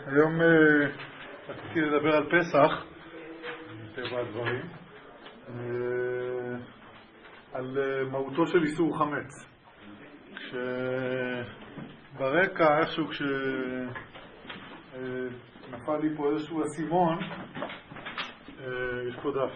היום רציתי לדבר על פסח, מטבע הדברים, על מהותו של איסור חמץ. ברקע איכשהו כשנפל לי פה איזשהו אסימון, יש פה דף.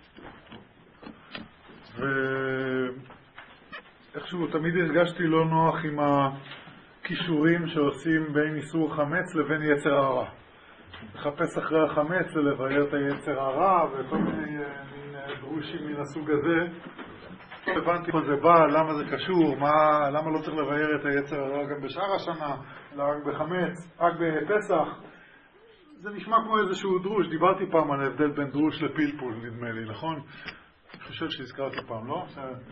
ואיכשהו תמיד הרגשתי לא נוח עם הכישורים שעושים בין איסור חמץ לבין יצר הרע. לחפש אחרי החמץ ולבאר את היצר הרע וכל מיני דרושים מן הסוג הזה. לא הבנתי פה זה בא, למה זה קשור, למה לא צריך לבאר את היצר הרע גם בשאר השנה, אלא רק בחמץ, רק בפסח. זה נשמע כמו איזשהו דרוש. דיברתי פעם על ההבדל בין דרוש לפלפול, נדמה לי, נכון? אני חושב שהזכרתי פעם, לא?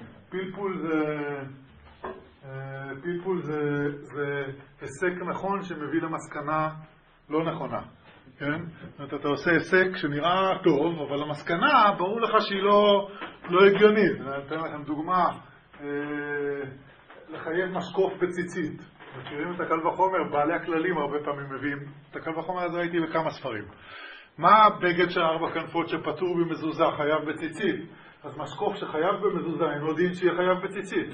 פלפול זה היסק נכון שמביא למסקנה לא נכונה, כן? זאת אומרת, אתה עושה היסק שנראה טוב, אבל המסקנה ברור לך שהיא לא הגיונית. אני אתן לכם דוגמה, לחייב משקוף בציצית. מכירים את הקל וחומר? בעלי הכללים הרבה פעמים מביאים. את הקל וחומר הזה ראיתי בכמה ספרים. מה בגד של 4 כנפות שפטור במזוזה חייב בציצית? אז משקוף שחייב במזוזה אין לו דין שיהיה חייב בציצית.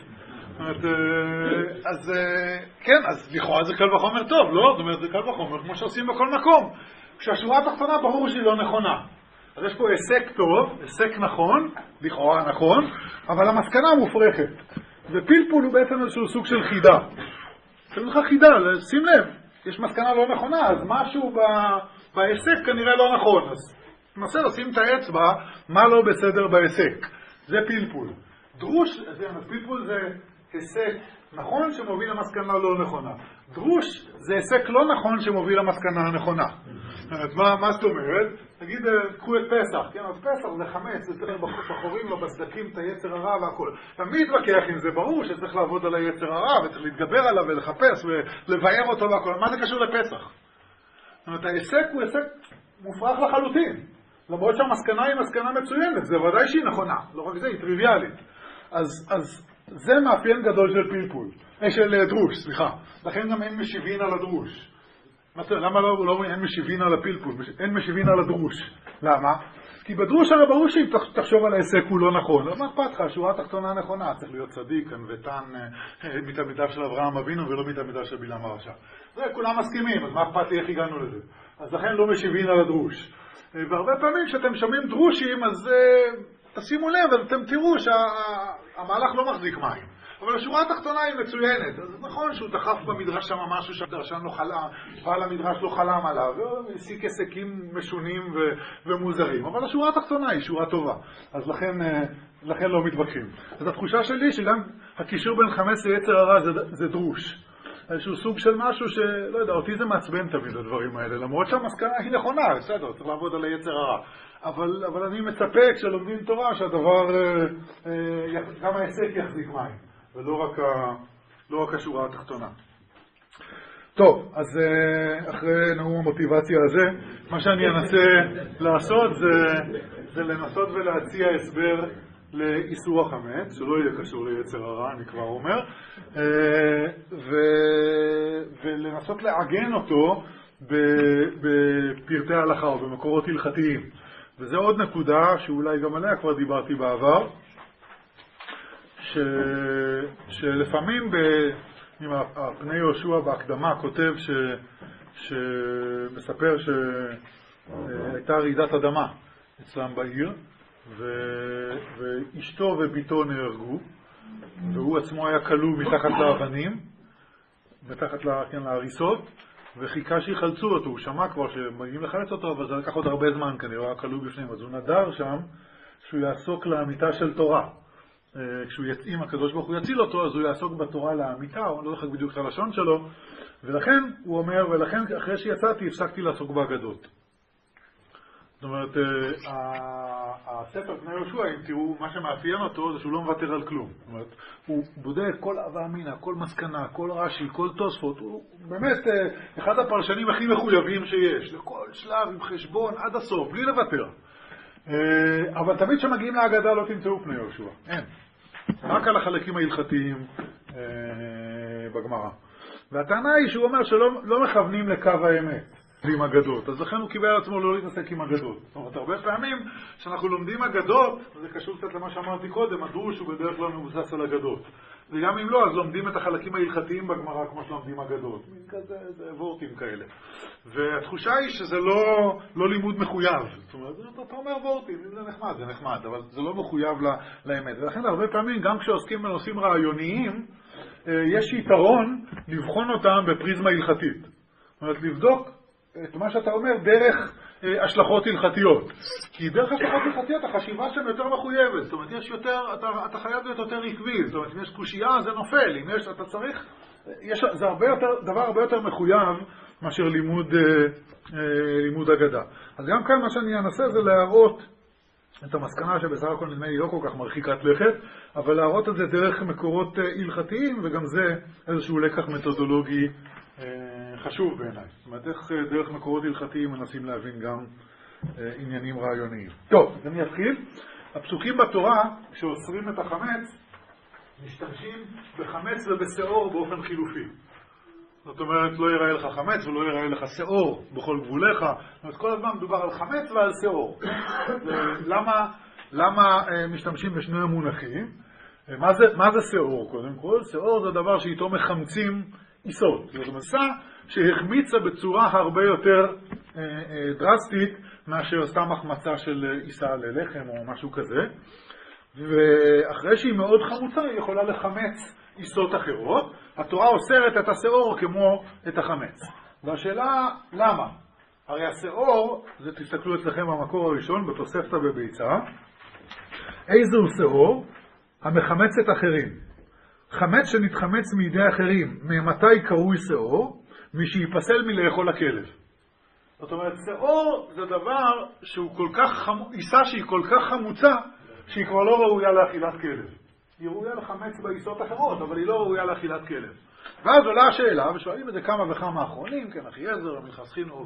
אז כן, אז לכאורה זה קל וחומר טוב, לא? זאת אומרת, זה קל וחומר כמו שעושים בכל מקום. כשהשורה התחתונה ברור שהיא לא נכונה. אז יש פה היסק טוב, היסק נכון, לכאורה נכון, אבל המסקנה מופרכת. ופלפול הוא בעצם איזשהו סוג של חידה. זה לך חידה, שים לב, יש מסקנה לא נכונה, אז משהו בהיסק כנראה לא נכון. אז ננסה לשים את האצבע, מה לא בסדר בהיסק. זה פלפול. דרוש, פלפול זה היסק נכון שמוביל למסקנה לא נכונה. דרוש זה היסק לא נכון שמוביל למסקנה הנכונה. מה זאת אומרת? תגיד, קחו את פסח. כן, אז פסח זה חמץ, זה צריך בחורים לו בסדקים את היצר הרע והכל. תמיד מתווכח אם זה ברור שצריך לעבוד על היצר הרע וצריך להתגבר עליו ולחפש ולבאר אותו והכל. מה זה קשור לפסח? זאת אומרת, ההיסק הוא היסק מופרך לחלוטין. למרות שהמסקנה היא מסקנה מצוינת, זה ודאי שהיא נכונה. לא רק זה, היא טריוויאלית. אז זה מאפיין גדול של פלפול. של דרוש, סליחה. לכן גם אין משיבין על הדרוש. למה לא אין משיבין על הפלפול? אין משיבין על הדרוש. למה? כי בדרוש הרי ברור שאם תחשוב על ההיסק הוא לא נכון. מה אכפת לך? השורה התחתונה נכונה. צריך להיות צדיק, ענוותן, מתלמידיו של אברהם אבינו ולא מתלמידיו של בלעם הרשע. זה כולם מסכימים, אז מה אכפת לי איך הגענו לזה? אז לכן לא משיבין על הדרוש. והרבה פעמים כשאתם שומעים דרושים, אז תשימו לב, אתם תראו שהמהלך לא מחזיק מים. אבל השורה התחתונה היא מצוינת. אז נכון שהוא דחף במדרש שם משהו שהדרשן לא חלם, בעל המדרש לא חלם עליו, והסיק היסקים משונים ומוזרים. אבל השורה התחתונה היא שורה טובה. אז לכן לא מתווכחים. אז התחושה שלי שגם הקישור בין חמץ ליצר הרע זה דרוש. איזשהו סוג של משהו שלא יודע, אותי זה מעצבן תמיד הדברים האלה, למרות שהמסקנה היא נכונה, בסדר, צריך לעבוד על היצר הרע. אבל אני מצפה כשלומדים תורה שהדבר, גם ההיסק יחזיק מים, ולא רק השורה התחתונה. טוב, אז אחרי נאום המוטיבציה הזה, מה שאני אנסה לעשות זה לנסות ולהציע הסבר לאיסור החמץ, שלא יהיה קשור ליצר הרע, אני כבר אומר, ולנסות לעגן אותו בפרטי ההלכה או במקורות הלכתיים. וזה עוד נקודה שאולי גם עליה כבר דיברתי בעבר, שלפעמים פני יהושע בהקדמה כותב שמספר שהייתה רעידת אדמה אצלם בעיר, ואשתו וביתו נהרגו, והוא עצמו היה כלוא מתחת לאבנים, מתחת להריסות, וחיכה שיחלצו אותו. הוא שמע כבר שמגיעים לחלץ אותו, אבל זה לקח עוד הרבה זמן כנראה, היה כלוא בפנים. אז הוא נדר שם שהוא יעסוק לאמיתה של תורה. כשהוא יצאים, הקדוש ברוך הוא יציל אותו, אז הוא יעסוק בתורה לאמיתה, הוא לא זוכר בדיוק את הלשון שלו, ולכן הוא אומר, ולכן אחרי שיצאתי הפסקתי לעסוק באגדות. זאת אומרת, הספר פני יהושע, אם תראו, מה שמאפיין אותו זה שהוא לא מוותר על כלום. זאת אומרת, הוא בודק כל הווה אמינא, כל מסקנה, כל רש"י, כל תוספות. הוא באמת אחד הפרשנים הכי מחויבים שיש. לכל שלב עם חשבון עד הסוף, בלי לוותר. אבל תמיד שמגיעים להגדה לא תמצאו פני יהושע. אין. רק על החלקים ההלכתיים בגמרא. והטענה היא שהוא אומר שלא מכוונים לקו האמת. עם אגדות. אז לכן הוא קיבל על עצמו לא להתעסק עם אגדות. זאת אומרת, הרבה פעמים כשאנחנו לומדים אגדות, זה קשור קצת למה שאמרתי קודם, הדרוש הוא בדרך כלל מבוסס על אגדות. וגם אם לא, אז לומדים את החלקים ההלכתיים בגמרא כמו שלומדים אגדות. מין כזה, זה וורטים כאלה. והתחושה היא שזה לא לימוד מחויב. זאת אומרת, אתה אומר וורטים, זה נחמד, זה נחמד, אבל זה לא מחויב לאמת. ולכן הרבה פעמים, גם כשעוסקים בנושאים רעיוניים, יש יתרון לבחון אותם בפריזמה הלכתית. זאת אומרת, לבדוק את מה שאתה אומר דרך השלכות הלכתיות. כי דרך השלכות הלכתיות החשיבה שם יותר מחויבת. זאת אומרת, יש יותר, אתה חייב להיות יותר עקבי. זאת אומרת, אם יש קושייה, זה נופל. אם יש, אתה צריך, זה דבר הרבה יותר מחויב מאשר לימוד אגדה. אז גם כאן מה שאני אנסה זה להראות את המסקנה שבסך הכל נדמה לי לא כל כך מרחיקת לכת, אבל להראות את זה דרך מקורות הלכתיים, וגם זה איזשהו לקח מתודולוגי חשוב בעיניי. זאת אומרת, איך דרך מקורות הלכתיים מנסים להבין גם עניינים רעיוניים. טוב, אז אני אתחיל. הפסוקים בתורה שאוסרים את החמץ, משתמשים בחמץ ובשאור באופן חילופי. זאת אומרת, לא ייראה לך חמץ ולא ייראה לך שאור בכל גבוליך. זאת אומרת, כל הזמן מדובר על חמץ ועל שאור. למה משתמשים בשני המונחים? מה זה שאור קודם כל? שאור זה דבר שאיתו מחמצים איסות. זאת אומרת, שהחמיצה בצורה הרבה יותר דרסטית מאשר סתם החמצה של איסה ללחם או משהו כזה. ואחרי שהיא מאוד חמוצה, היא יכולה לחמץ איסות אחרות. התורה אוסרת את השאור כמו את החמץ. והשאלה, למה? הרי השאור, זה תסתכלו אצלכם במקור הראשון, בתוספתא בביצה. איזהו שאור? המחמצת אחרים. חמץ שנתחמץ מידי אחרים, ממתי קרוי שאור? משיפסל מלאכול הכלב. זאת אומרת, שאור זה דבר שהוא כל כך איסה שהיא כל כך חמוצה, שהיא כבר לא ראויה לאכילת כלב. היא ראויה לחמץ באיסות אחרות, אבל היא לא ראויה לאכילת כלב. ואז עולה השאלה, ושואלים את זה כמה וכמה אחרונים, כן, אחיעזר, מלכסחינו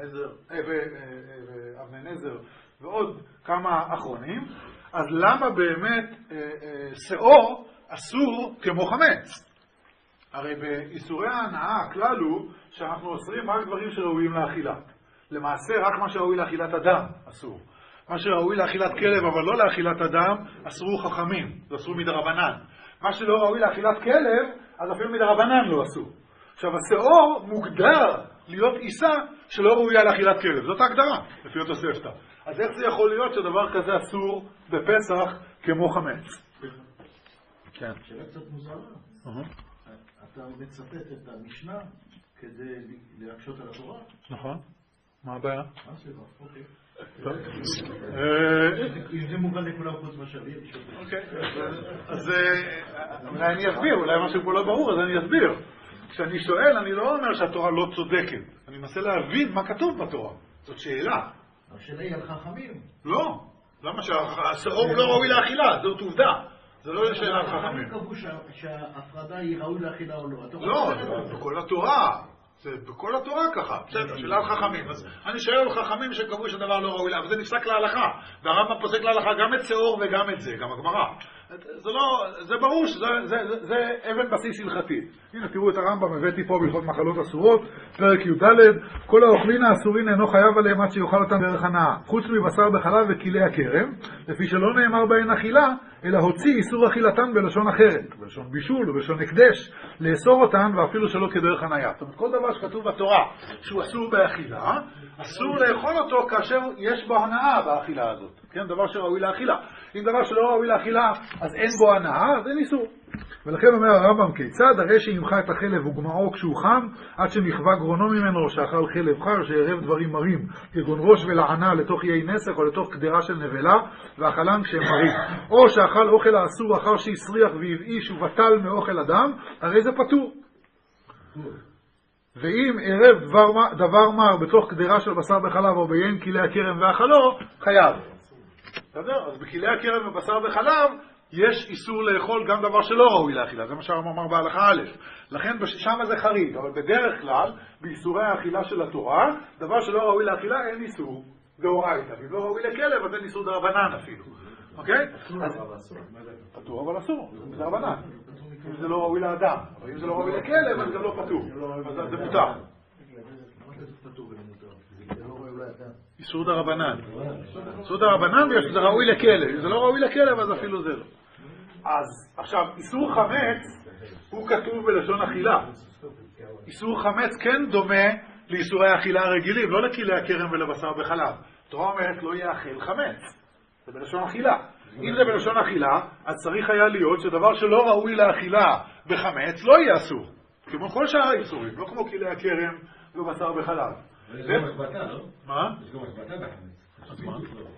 ואבני נזר ועוד כמה אחרונים, אז למה באמת שאור אסור כמו חמץ? הרי באיסורי ההנאה הכלל הוא שאנחנו אוסרים רק דברים שראויים לאכילה. למעשה רק מה שראוי לאכילת אדם אסור. מה שראוי לאכילת כלב אבל לא לאכילת אדם אסרו חכמים, זה אסור מדרבנן. מה שלא ראוי לאכילת כלב אז אפילו מדרבנן לא אסור. עכשיו השאור מוגדר להיות עיסה שלא ראויה לאכילת כלב, זאת ההגדרה לפי התוספתא. אז איך זה יכול להיות שדבר כזה אסור בפסח כמו חמץ? כן. שאלה קצת מוזרה. אתה מצטט את המשנה כדי להקשות על התורה? נכון. מה הבעיה? סליחה, אוקיי. טוב. אם זה מובן לכולם חוץ משאבים. אוקיי. אז אולי אני אסביר, אולי משהו פה לא ברור, אז אני אסביר. כשאני שואל, אני לא אומר שהתורה לא צודקת. אני מנסה להבין מה כתוב בתורה. זאת שאלה. השאלה היא על חכמים. לא. למה שהשאור לא ראוי לאכילה? זאת עובדה. זה לא שאלה על חכמים. החכמים קבעו שההפרדה היא ראוי לאכילה או לא. לא, בכל התורה. זה בכל התורה ככה. בסדר, שאלה על חכמים. אז אני שואל על חכמים שקבעו שהדבר לא ראוי לה, וזה נפסק להלכה. והרמב"ם פוסק להלכה גם את שאור וגם את זה, גם הגמרא. זה ברור שזה אבן בסיס הלכתי. הנה, תראו את הרמב"ם, הבאתי פה בהלכות מחלות אסורות, פרק י"ד, כל האוכלין האסורין אינו חייב עליהם עד שיאכל אותם דרך הנאה, חוץ מבשר בחלב וכלי הכרם, לפי שלא נאמר בהן אכילה, אלא הוציא איסור אכילתן בלשון אחרת, בלשון בישול ובלשון הקדש, לאסור אותן ואפילו שלא כדרך הנאה. זאת אומרת, כל דבר שכתוב בתורה שהוא אסור באכילה, אסור לאכול אותו כאשר יש בו הנאה באכילה הזאת. כן, דבר שראוי לאכילה. אם דבר שלא ראוי לאכילה, אז אין בו הנאה, אז אין איסור. ולכן אומר הרמב"ם כיצד, הרי שימחה את החלב וגמעו כשהוא חם, עד שנכווה גרונו ממנו, שאכל חלב חר, שערב דברים מרים, כגון ראש ולענה לתוך יי נסך או לתוך קדרה של נבלה, ואכלן כשהם מרים. או שאכל אוכל האסור אחר שהסריח והבאיש ובטל מאוכל אדם, הרי זה פטור. ואם ערב דבר מר בתוך קדרה של בשר בחלב או ביין כלי הכרם ואכלו, חייב. בסדר? אז בכלי הכרם ובשר בחלב יש איסור לאכול גם דבר שלא ראוי לאכילה, זה מה שהרמב"ם אמר בהלכה א'. לכן שם זה חריג, אבל בדרך כלל, באיסורי האכילה של התורה, דבר שלא ראוי לאכילה אין איסור דאורייתא. אם לא ראוי לכלב, אז אין איסור דרבנן אפילו. אוקיי? פטור אבל אסור, זה דרבנן. אם זה לא ראוי לאדם, אבל אם זה לא ראוי לכלב, אז גם לא פטור. אז זה מותר. למה כתוב פטור ולא מותר? איסור דרבנן. איסור דרבנן בגלל שזה ראוי לכלב. זה לא ראוי לכלב, אז אפילו זה לא. אז עכשיו, איסור חמץ הוא כתוב בלשון אכילה. איסור חמץ כן דומה לאיסורי אכילה הרגילים, לא לכלי הכרם ולבשר בחלב. התורה אומרת לא יאכל חמץ. זה בלשון אכילה. אם זה בלשון אכילה, אז צריך היה להיות שדבר שלא ראוי לאכילה בחמץ לא יהיה אסור. כמו כל שאר האיסורים, לא כמו כלי הכרם ובשר בחלב. יש גם השבטה, לא? מה? יש גם השבטה בחמץ. אז מה?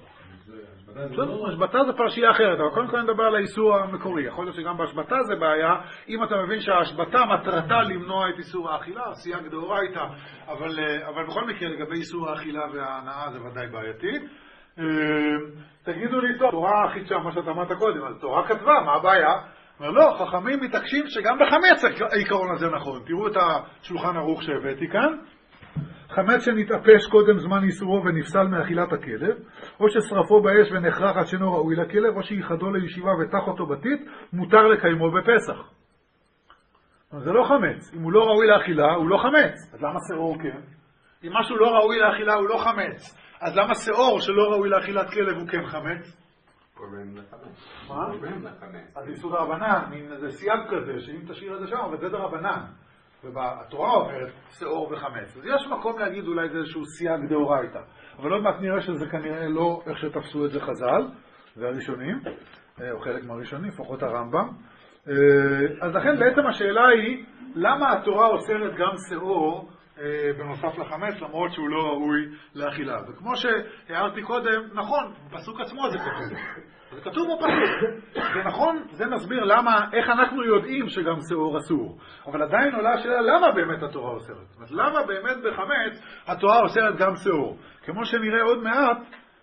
השבטה זה פרשייה אחרת, אבל קודם כל נדבר על האיסור המקורי. יכול להיות שגם בהשבטה זה בעיה, אם אתה מבין שההשבטה מטרתה למנוע את איסור האכילה, סייג דאורייתא, אבל בכל מקרה לגבי איסור האכילה וההנאה זה ודאי בעייתי. תגידו לי, טוב, תורה חידשה, מה שאתה אמרת קודם, אז תורה כתבה, מה הבעיה? אומר לא, חכמים מתעקשים שגם בחמץ העיקרון הזה נכון. תראו את השולחן ערוך שהבאתי כאן. חמץ שנתאפש קודם זמן איסורו ונפסל מאכילת הכלב, או ששרפו באש ונחרח עד שאינו ראוי לכלב, או שיחדו לישיבה ותח אותו בתית, מותר לקיימו בפסח. זה לא חמץ. אם הוא לא ראוי לאכילה, הוא לא חמץ. אז למה שעור כן? אם משהו לא ראוי לאכילה, הוא לא חמץ. אז למה שעור שלא ראוי לאכילת כלב הוא כן חמץ? קוראים לחמץ. מה? קוראים לחמץ. אז איסור דרבנן, זה סייג כזה, שאם תשאיר את זה שם, אבל זה דרבנן. והתורה אומרת שעור וחמץ. אז יש מקום להגיד אולי זה איזשהו סייג דאורייתא. אבל עוד מעט נראה שזה כנראה לא איך שתפסו את זה חז"ל, זה הראשונים, או חלק מהראשונים, לפחות הרמב"ם. אז לכן בעצם השאלה היא, למה התורה אוסרת גם שעור בנוסף לחמץ, למרות שהוא לא ראוי לאכילה. וכמו שהערתי קודם, נכון, בפסוק עצמו זה כתוב. זה כתוב בפסוק. זה נכון, זה מסביר למה, איך אנחנו יודעים שגם שעור אסור. אבל עדיין עולה השאלה, למה באמת התורה אוסרת? זאת אומרת, למה באמת בחמץ התורה אוסרת גם שעור? כמו שנראה עוד מעט,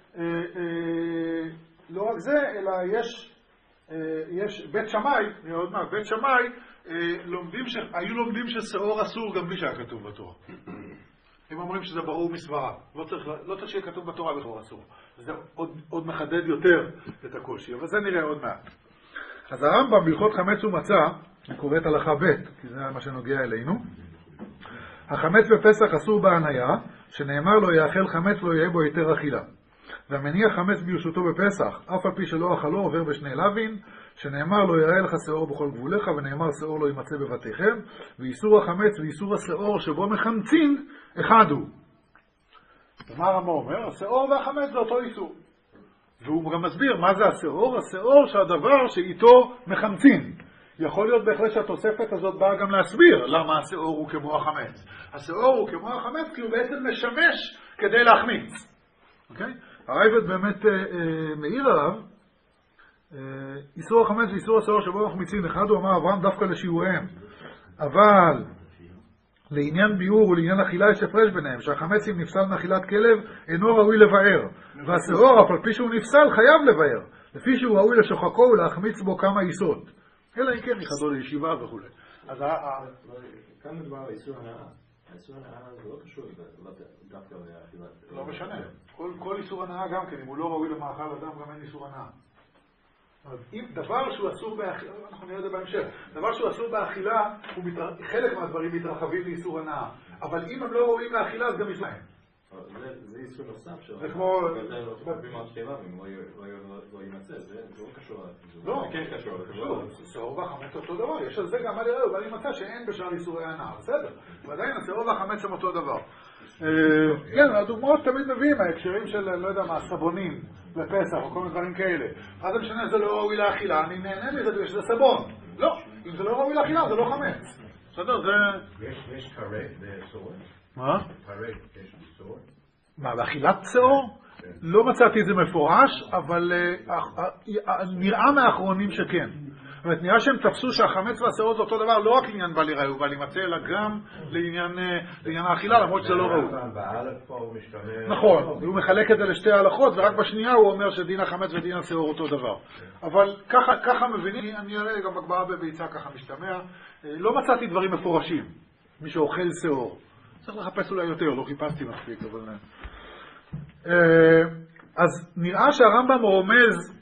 לא רק זה, אלא יש בית שמאי, נראה עוד מעט, בית שמאי, היו לומדים ששעור אסור גם בלי שהיה כתוב בתורה. הם אומרים שזה ברור מסברה. לא צריך שיהיה כתוב בתורה בכלל אסור. זה עוד מחדד יותר את הקושי, אבל זה נראה עוד מעט. אז הרמב"ם בהלכות חמץ ומצה, אני קוראת הלכה ב', כי זה מה שנוגע אלינו. החמץ בפסח אסור בהניה, שנאמר לו יאכל חמץ לא יהיה בו יותר אכילה. והמניח חמץ ברשותו בפסח, אף על פי שלא אכלו עובר בשני לוין, שנאמר לו יראה לך שעור בכל גבוליך, ונאמר שעור לא יימצא בבתיכם, ואיסור החמץ ואיסור השעור שבו מחמצין, אחד הוא. ומה הרמב"ם אומר? השעור והחמץ זה אותו איסור. והוא גם מסביר מה זה השעור? השעור שהדבר שאיתו מחמצין. יכול להיות בהחלט שהתוספת הזאת באה גם להסביר למה השעור הוא כמו החמץ. השעור הוא כמו החמץ כי הוא בעצם משמש כדי להחמיץ. אוקיי? הרייבד באמת מעיר עליו, איסור החמץ ואיסור השעור שבו מחמיצים, אחד הוא אמר אברהם דווקא לשיעוריהם, אבל לעניין ביאור ולעניין אכילה יש הפרש ביניהם, שהחמץ אם נפסל מאכילת כלב אינו ראוי לבאר, והשעור אף על פי שהוא נפסל חייב לבאר, לפי שהוא ראוי לשוחקו ולהחמיץ בו כמה איסות, אלא אם כן יחדו לישיבה וכו'. אז כאן מדובר על איסור הנאה. האיסור הנאה זה לא קשור דווקא לאכילת. לא משנה. כל איסור הנאה גם כן, אם הוא לא ראוי למאכל אדם גם אין איסור הנאה. אם דבר שהוא אסור באכילה, אנחנו נראה את זה בהמשך, דבר שהוא אסור באכילה, חלק מהדברים מתרחבים לאיסור הנאה. אבל אם הם לא ראויים לאכילה, אז גם איסור הנאה. זה איסור נוסף. זה כמו... אם לא יימצא, זה לא קשור. לא, כן קשור. שעור והחמץ אותו דבר. יש על זה גם על יראו, אבל יימצא שאין בשאר איסורי הנאה. בסדר. ועדיין השעור והחמץ הם אותו דבר. כן, הדוגמאות תמיד מביאים, ההקשרים של, לא יודע מה, סבונים לפסח או כל מיני דברים כאלה. אז זה משנה, זה לא ראוי לאכילה, אני נהנה מזה בגלל שזה סבון. לא, אם זה לא ראוי לאכילה, זה לא חמץ. בסדר, זה... יש כרת בסעור? מה? כרת יש בסעור? מה, באכילת שעור? לא מצאתי את זה מפורש, אבל נראה מהאחרונים שכן. זאת אומרת, נראה שהם תפסו שהחמץ והשעור זה אותו דבר, לא רק לעניין בל יראו ובל יימצא, אלא גם לעניין האכילה, למרות שזה לא ראוי. נכון, הוא מחלק את זה לשתי ההלכות, ורק בשנייה הוא אומר שדין החמץ ודין השעור אותו דבר. אבל ככה מבינים, אני אראה גם בגמרא בביצה ככה משתמע, לא מצאתי דברים מפורשים, מי שאוכל שעור. צריך לחפש אולי יותר, לא חיפשתי מספיק, אבל... אז נראה שהרמב"ם רומז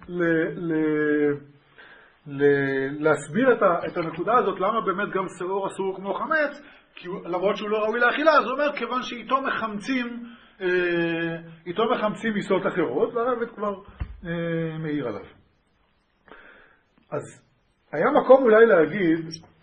להסביר את הנקודה הזאת, למה באמת גם שעור אסור כמו חמץ, למרות שהוא לא ראוי לאכילה, אז הוא אומר, כיוון שאיתו מחמצים איתו מחמצים מיסות אחרות, והרבד כבר מעיר עליו. אז היה מקום אולי להגיד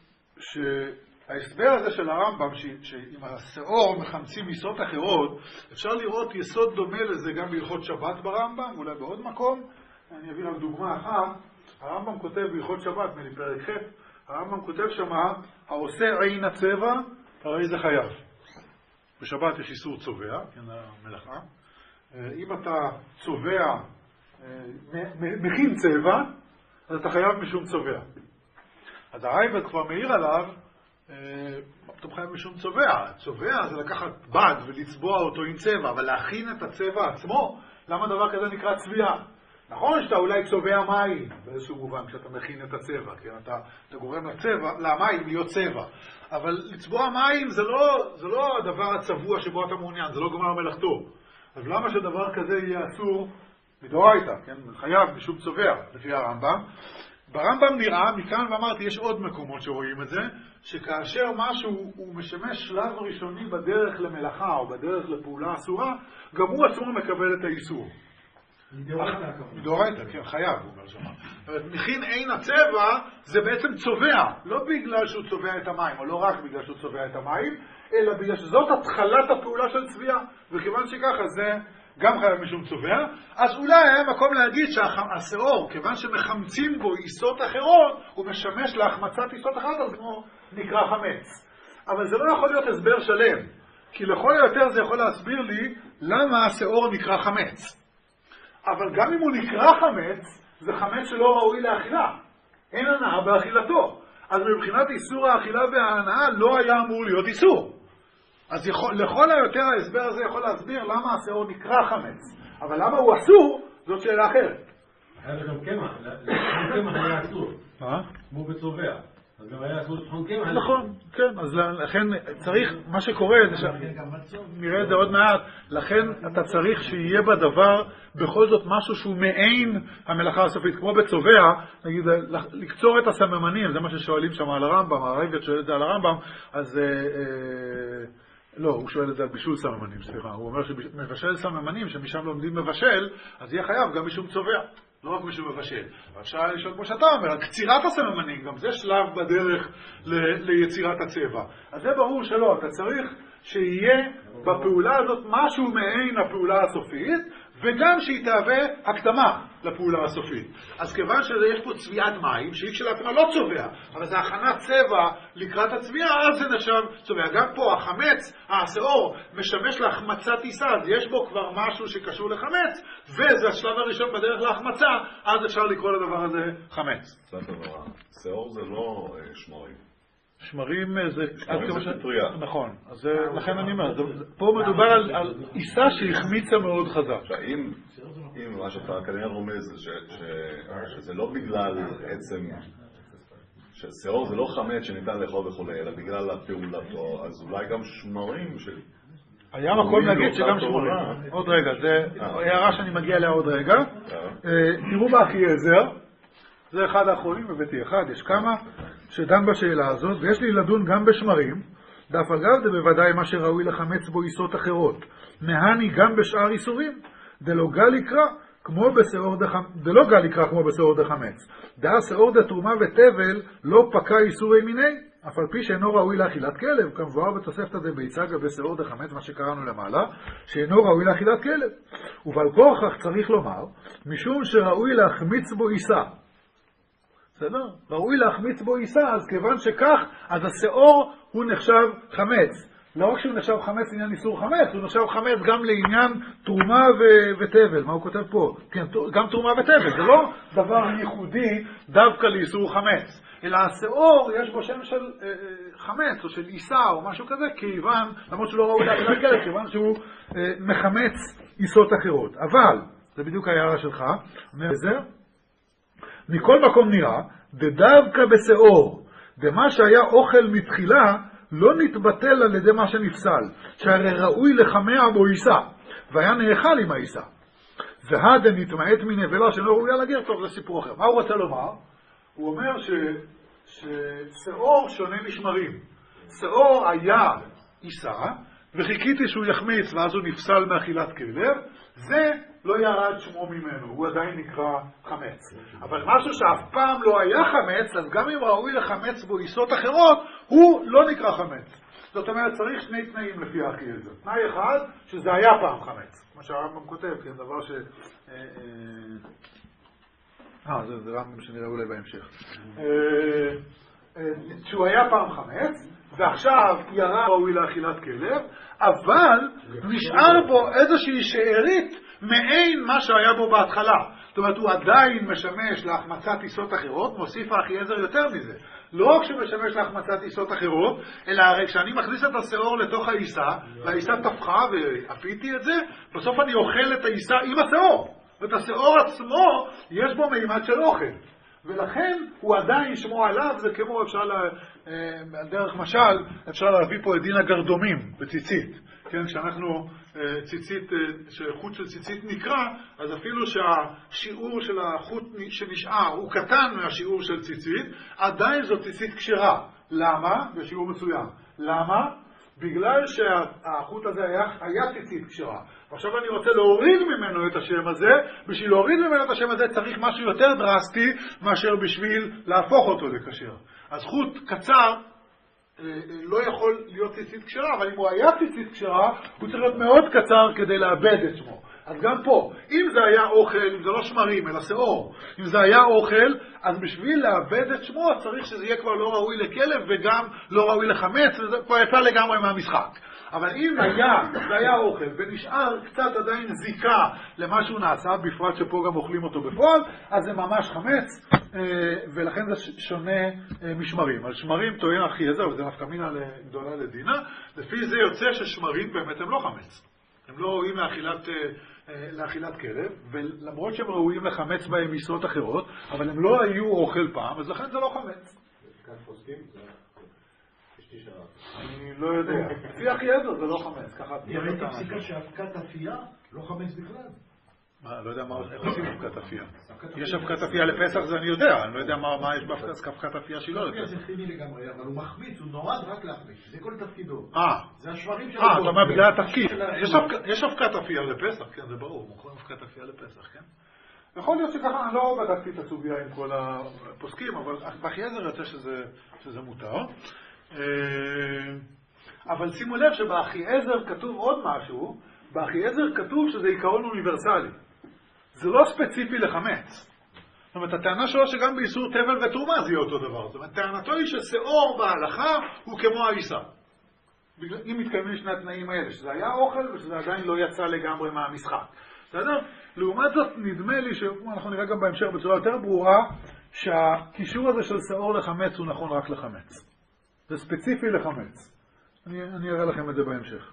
שההסבר הזה של הרמב"ם, שעם השאור מחמצים מיסות אחרות, אפשר לראות יסוד דומה לזה גם בהלכות שבת ברמב"ם, אולי בעוד מקום. אני אביא לך דוגמה אחת. הרמב"ם כותב בהלכות שבת, מפרק ח', הרמב"ם כותב שמה, העושה עין הצבע, הרי זה חייב. בשבת יש איסור צובע, כן, המלאכה. אם אתה צובע, מכין צבע, אז אתה חייב משום צובע. אז הרייבד כבר מעיר עליו, אתה חייב משום צובע. צובע זה לקחת בד ולצבוע אותו עם צבע, אבל להכין את הצבע עצמו, למה דבר כזה נקרא צביעה? נכון שאתה אולי צובע מים, באיזשהו מובן, כשאתה מכין את הצבע, כי אתה גורם למים להיות צבע. אבל לצבוע מים זה לא הדבר הצבוע שבו אתה מעוניין, זה לא גמר מלאכתו. אז למה שדבר כזה יהיה אסור? מדאורייתא, כן? חייב משום צובע, לפי הרמב"ם. ברמב"ם נראה, מכאן ואמרתי, יש עוד מקומות שרואים את זה, שכאשר משהו הוא משמש שלב ראשוני בדרך למלאכה או בדרך לפעולה אסורה, גם הוא עצמו מקבל את האיסור. מדאורייתא, כן, חייב, הוא אומר שמה. מכין עין הצבע זה בעצם צובע, לא בגלל שהוא צובע את המים, או לא רק בגלל שהוא צובע את המים, אלא בגלל שזאת התחלת הפעולה של צביעה, וכיוון שככה זה גם חייב משום צובע, אז אולי היה מקום להגיד שהשאור, כיוון שמחמצים בו עיסות אחרות, הוא משמש להחמצת עיסות אחרות, אז כמו נקרא חמץ. אבל זה לא יכול להיות הסבר שלם, כי לכל היותר זה יכול להסביר לי למה השאור נקרא חמץ. אבל גם אם הוא נקרא חמץ, זה חמץ שלא ראוי לאכילה. אין הנאה באכילתו. אז מבחינת איסור האכילה וההנאה לא היה אמור להיות איסור. אז לכל היותר ההסבר הזה יכול להסביר למה השאור נקרא חמץ. אבל למה הוא אסור, זאת שאלה אחרת. היה גם קמח, קמח היה אסור. כמו בצובע. אז גם היה אסור לטחון קמח. נכון, כן. אז לכן צריך, מה שקורה זה נראה את זה עוד מעט, לכן אתה צריך שיהיה בדבר בכל זאת משהו שהוא מעין המלאכה הסופית, כמו בצובע, נגיד, לקצור את הסממנים, זה מה ששואלים שם על הרמב"ם, הרייבד שואל את זה על הרמב"ם, אז לא, הוא שואל את זה על בישול סממנים, סליחה, הוא אומר שמבשל סממנים, שמשם לומדים מבשל, אז יהיה חייב גם משום צובע, לא רק משום מבשל. אפשר לשאול כמו שאתה אומר, על קצירת הסממנים, גם זה שלב בדרך ליצירת הצבע. אז זה ברור שלא, אתה צריך שיהיה בפעולה הזאת משהו מעין הפעולה הסופית, וגם שהיא תהווה הקדמה לפעולה הסופית. אז כיוון שיש פה צביעת מים, שהיא כשלעצמה לא צובע, אבל זה הכנת צבע לקראת הצביעה, אז זה נחשב צובע. גם פה החמץ, השאור, משמש להחמצת עיסה, אז יש בו כבר משהו שקשור לחמץ, וזה השלב הראשון בדרך להחמצה, אז אפשר לקרוא לדבר הזה חמץ. שאור זה לא שמרים. שמרים זה פטריה. נכון, אז לכן אני אומר, פה מדובר על עיסה שהחמיצה מאוד חזק. עכשיו, אם מה שאתה כנראה רומז, שזה לא בגלל עצם, ששאור זה לא חמץ שניתן לאכול וכו', אלא בגלל הפעולתו, אז אולי גם שמרים של... היה מקום להגיד שגם שמרים. עוד רגע, זה הערה שאני מגיע אליה עוד רגע. תראו באחיעזר. זה אחד האחרונים בביתי אחד, יש כמה שדן בשאלה הזאת, ויש לי לדון גם בשמרים, דף אגב זה בוודאי מה שראוי לחמץ בו עיסות אחרות, מהני גם בשאר איסורים, דלא גל יקרא כמו בשאור דחמץ, דעה שאור דתרומה וטבל לא פקע איסורי מיני, אף על פי שאינו ראוי לאכילת כלב, כמבואר בתוספתא דביצה גבי שאור דחמץ, מה שקראנו למעלה, שאינו ראוי לאכילת כלב, ובעל כורחך צריך לומר, משום שראוי להחמיץ בו עיסה, בסדר? ראוי להחמיץ בו עיסה, אז כיוון שכך, אז השאור הוא נחשב חמץ. לא רק שהוא נחשב חמץ לעניין איסור חמץ, הוא נחשב חמץ גם לעניין תרומה וטבל. מה הוא כותב פה? כן, גם תרומה וטבל. זה לא דבר ייחודי דווקא לאיסור חמץ. אלא השאור יש בו שם של חמץ או של עיסה או משהו כזה, כיוון, למרות שהוא לא ראוי לאכילת כלב, כיוון שהוא מחמץ עיסות אחרות. אבל, זה בדיוק ההערה שלך, זה מכל מקום נראה, דווקא בשאור, דמה שהיה אוכל מתחילה, לא נתבטל על ידי מה שנפסל, שהרי ראוי לחמע בו עיסה, והיה נאכל עם העיסה. והדה נתמעט מנבלה שלא ראויה לגר, טוב, זה סיפור אחר. מה הוא רוצה לומר? הוא אומר ששאור שונה משמרים. שאור היה עיסה, וחיכיתי שהוא יחמיץ ואז הוא נפסל מאכילת כלב, זה לא ירד שמו ממנו, הוא עדיין נקרא חמץ. אבל משהו שאף פעם לא היה חמץ, אז גם אם ראוי לחמץ בו עיסות אחרות, הוא לא נקרא חמץ. זאת אומרת, צריך שני תנאים לפי האחיעזר. תנאי אחד, שזה היה פעם חמץ. מה שהרמב"ם כותב, כן, דבר ש... זה רמב"ם שנראה אולי בהמשך. שהוא היה פעם חמץ, ועכשיו ירה ראוי לאכילת כלב, אבל נשאר בו איזושהי שארית מעין מה שהיה בו בהתחלה. זאת אומרת, הוא עדיין משמש להחמצת עיסות אחרות, מוסיף האחיעזר יותר מזה. לא רק שמשמש להחמצת עיסות אחרות, אלא הרי כשאני מכניס את השעור לתוך העיסה, והעיסה תפחה ואפיתי את זה, בסוף אני אוכל את העיסה עם השעור. ואת השעור עצמו יש בו מימד של אוכל. ולכן הוא עדיין שמו עליו, זה כמו דרך משל, אפשר להביא פה את דין הגרדומים בציצית. כן, כשאנחנו ציצית, שחוט של ציצית נקרא, אז אפילו שהשיעור של החוט שנשאר הוא קטן מהשיעור של ציצית, עדיין זו ציצית כשרה. למה? בשיעור מסוים. למה? בגלל שהחוט הזה היה ציצית כשרה. עכשיו אני רוצה להוריד ממנו את השם הזה. בשביל להוריד ממנו את השם הזה צריך משהו יותר דרסטי מאשר בשביל להפוך אותו לכשר. אז חוט קצר לא יכול להיות ציצית כשרה, אבל אם הוא היה ציצית כשרה, הוא צריך להיות מאוד קצר כדי לאבד את שמו. אז גם פה, אם זה היה אוכל, אם זה לא שמרים, אלא שעור, אם זה היה אוכל, אז בשביל לאבד את שמו, צריך שזה יהיה כבר לא ראוי לכלב וגם לא ראוי לחמץ, וזה כבר יצא לגמרי מהמשחק. אבל אם זה היה אוכל ונשאר קצת עדיין זיקה למה שהוא נעשה, בפרט שפה גם אוכלים אותו בפועל, אז זה ממש חמץ, ולכן זה שונה משמרים. על שמרים טוען אחיעזר, וזה נפקא מינה גדולה לדינה, לפי זה יוצא ששמרים באמת הם לא חמץ. הם לא ראויים לאכילת כלב, ולמרות שהם ראויים לחמץ בהם עיסות אחרות, אבל הם לא היו אוכל פעם, אז לכן זה לא חמץ. כאן חוסקים? אני לא יודע. לפי אחיעזר זה לא חמץ. ראיתי פסיקה שאבקת אפייה לא חמץ בכלל. לא יודע איך עושים אבקת אפייה. יש אבקת אפייה לפסח, זה אני יודע. אני לא יודע מה יש באבקת אפייה שהיא לא לפסח. זה חיני לגמרי, אבל הוא מחמיץ, הוא נועד רק להחמיץ. זה כל תפקידו. זה השמרים שלו. אתה אומר בגלל התפקיד. יש אבקת אפייה לפסח, כן, זה ברור. מוכרים אבקת אפייה לפסח, כן? יכול להיות שככה, אני לא בדקתי את הסוגיה עם כל הפוסקים, אבל באחיעזר יוצא שזה מותר. אבל שימו לב שבאחיעזר כתוב עוד משהו. באחיעזר כתוב שזה עיקרון אוניברסלי. זה לא ספציפי לחמץ. זאת אומרת, הטענה שלו שגם באיסור תבל ותרומה זה יהיה אותו דבר. זאת אומרת, טענתו היא ששעור בהלכה הוא כמו העיסה. אם מתקיימים שני התנאים האלה, שזה היה אוכל ושזה עדיין לא יצא לגמרי מהמשחק. בסדר? לעומת זאת, נדמה לי שאנחנו נראה גם בהמשך בצורה יותר ברורה, שהקישור הזה של שעור לחמץ הוא נכון רק לחמץ. זה ספציפי לחמץ. אני אראה לכם את זה בהמשך.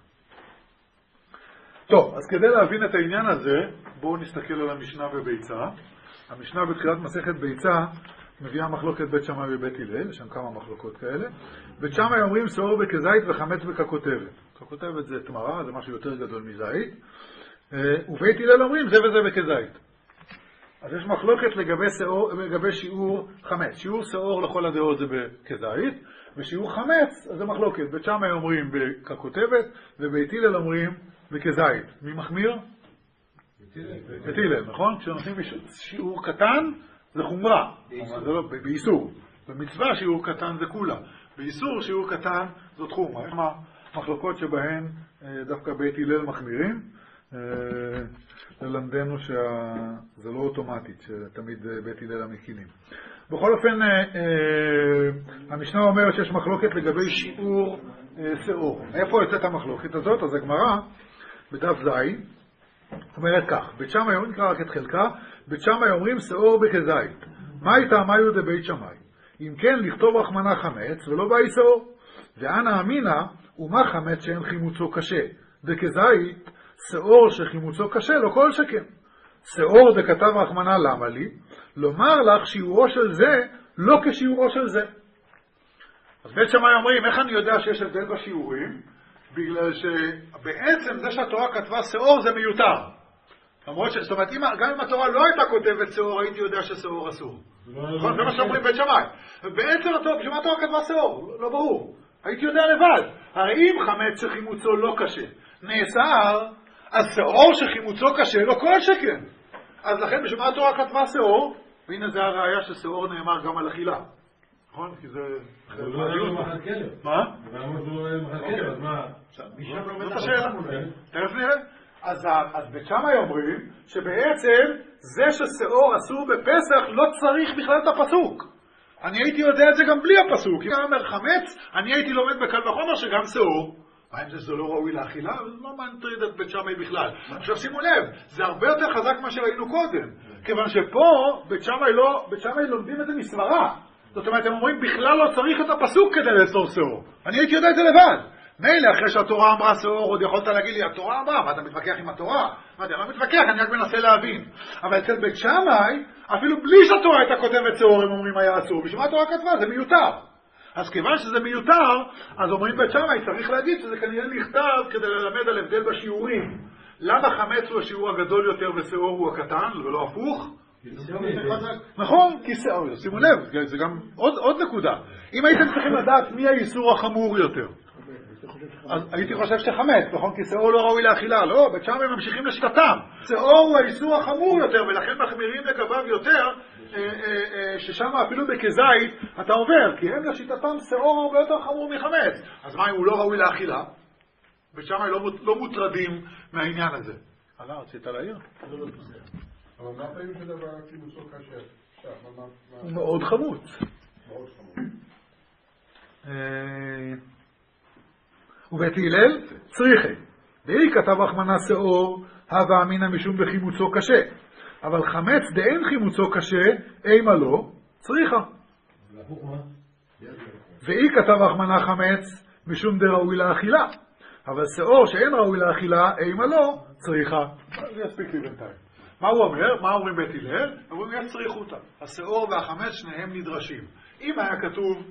טוב, אז כדי להבין את העניין הזה, בואו נסתכל על המשנה בביצה. המשנה בתחילת מסכת ביצה מביאה מחלוקת בית שמאי ובית הלל, יש שם כמה מחלוקות כאלה. בית שמאי אומרים שעור בכזית וחמץ בככותבת. ככותבת זה תמרה, זה משהו יותר גדול מזית. ובית הלל אומרים זה וזה בכזית. אז יש מחלוקת לגבי שיעור חמץ. שיעור שעור לכל הדעות זה בכזית, ושיעור חמץ אז זה מחלוקת. בית שמאי אומרים בככותבת, ובית הלל אומרים בכזית. מי מחמיר? בית הלל, נכון? כשנותנים שיעור קטן זה חומרה, זה לא באיסור. במצווה שיעור קטן זה כולה. באיסור שיעור קטן זאת חומרה. יש מחלוקות שבהן דווקא בית הלל מחמירים. ללמדנו שזה לא אוטומטית, שתמיד בית הלל המקילים. בכל אופן, המשנה אומרת שיש מחלוקת לגבי שיעור שעור. איפה יוצאת המחלוקת הזאת? אז הגמרא בדף זין אומרת כך, בית שמאי אומרים, נקרא רק את חלקה, בית שמאי אומרים שעור בכזית. מה הייתה מאיו דבית שמאי? אם כן, לכתוב רחמנה חמץ ולא באי שעור. ואנה אמינא, ומה חמץ שאין חימוצו קשה? בכזית, שעור שחימוצו קשה, לא כל שכן. שעור דכתב רחמנה למה לי? לומר לך שיעורו של זה לא כשיעורו של זה. אז בית שמאי אומרים, איך אני יודע שיש הבדל בשיעורים? בגלל שבעצם זה שהתורה כתבה שעור זה מיותר. למרות זאת אומרת, גם אם התורה לא הייתה כותבת שעור, הייתי יודע ששעור אסור. זה מה שאומרים בית שמאי. ובעצם בשביל מה התורה כתבה שעור? לא ברור. הייתי יודע לבד. הרי אם חמץ שחימוצו לא קשה נאסר, אז שעור שחימוצו קשה לא כל שכן. אז לכן בשביל מה התורה כתבה שעור? והנה זה הראיה ששעור נאמר גם על אכילה. נכון? כי זה... מה? אז מה? זאת השאלה. תכף נראה. אז בית שמאי אומרים שבעצם זה ששעור אסור בפסח לא צריך בכלל את הפסוק. אני הייתי יודע את זה גם בלי הפסוק. אם אומר חמץ, אני הייתי לומד בקל וחומר שגם שעור. מה אם זה לא ראוי לאכילה? זה לא מטריד את בית שמאי בכלל. עכשיו שימו לב, זה הרבה יותר חזק מה שראינו קודם. כיוון שפה בית שמאי לומדים את זה מסברה. זאת אומרת, הם אומרים בכלל לא צריך את הפסוק כדי לאסור שעור. אני הייתי יודע את זה לבד. מילא אחרי שהתורה אמרה שעור, עוד יכולת להגיד לי, התורה אמרה, מה אתה מתווכח עם התורה? מה אתה לא מתווכח, אני רק מנסה להבין. אבל אצל בית שמאי, אפילו בלי שהתורה הייתה כותבת שעור, הם אומרים היה אסור. בשביל מה התורה כתבה? זה מיותר. אז כיוון שזה מיותר, אז אומרים בית שמאי, צריך להגיד שזה כנראה נכתב כדי ללמד על הבדל בשיעורים. למה חמץ הוא השיעור הגדול יותר ושעור הוא הקטן, ולא הפוך? נכון, כי שעור, שימו לב, זה גם עוד נקודה. אם הייתם צריכים לדעת מי האיסור החמור יותר, אז הייתי חושב שחמץ, נכון? כי שעור לא ראוי לאכילה, לא, בית שמאי ממשיכים לשיטתם. שעור הוא האיסור החמור יותר, ולכן מחמירים לגביו יותר, ששם אפילו בכזית אתה עובר, כי הם לשיטתם שעור הרבה יותר חמור מחמץ. אז מה אם הוא לא ראוי לאכילה? בית שמאי לא מוטרדים מהעניין הזה. רצית להעיר? אבל מה פעמים שדבר הקיבוצו קשה? הוא מאוד חמוץ. מאוד חמוץ. ובית הלל צריכה. דאי כתב אחמנה שעור, הווה אמינא משום בחימוצו קשה. אבל חמץ דאין חימוצו קשה, אימה לא, צריכה. ואי כתב אחמנה חמץ, משום דראוי לאכילה. אבל שעור שאין ראוי לאכילה, אימה לא, צריכה. זה יספיק לי בינתיים. מה הוא אומר? מה אומרים בית הלל? אומרים יש צריכותא. השעור והחמץ שניהם נדרשים. אם היה כתוב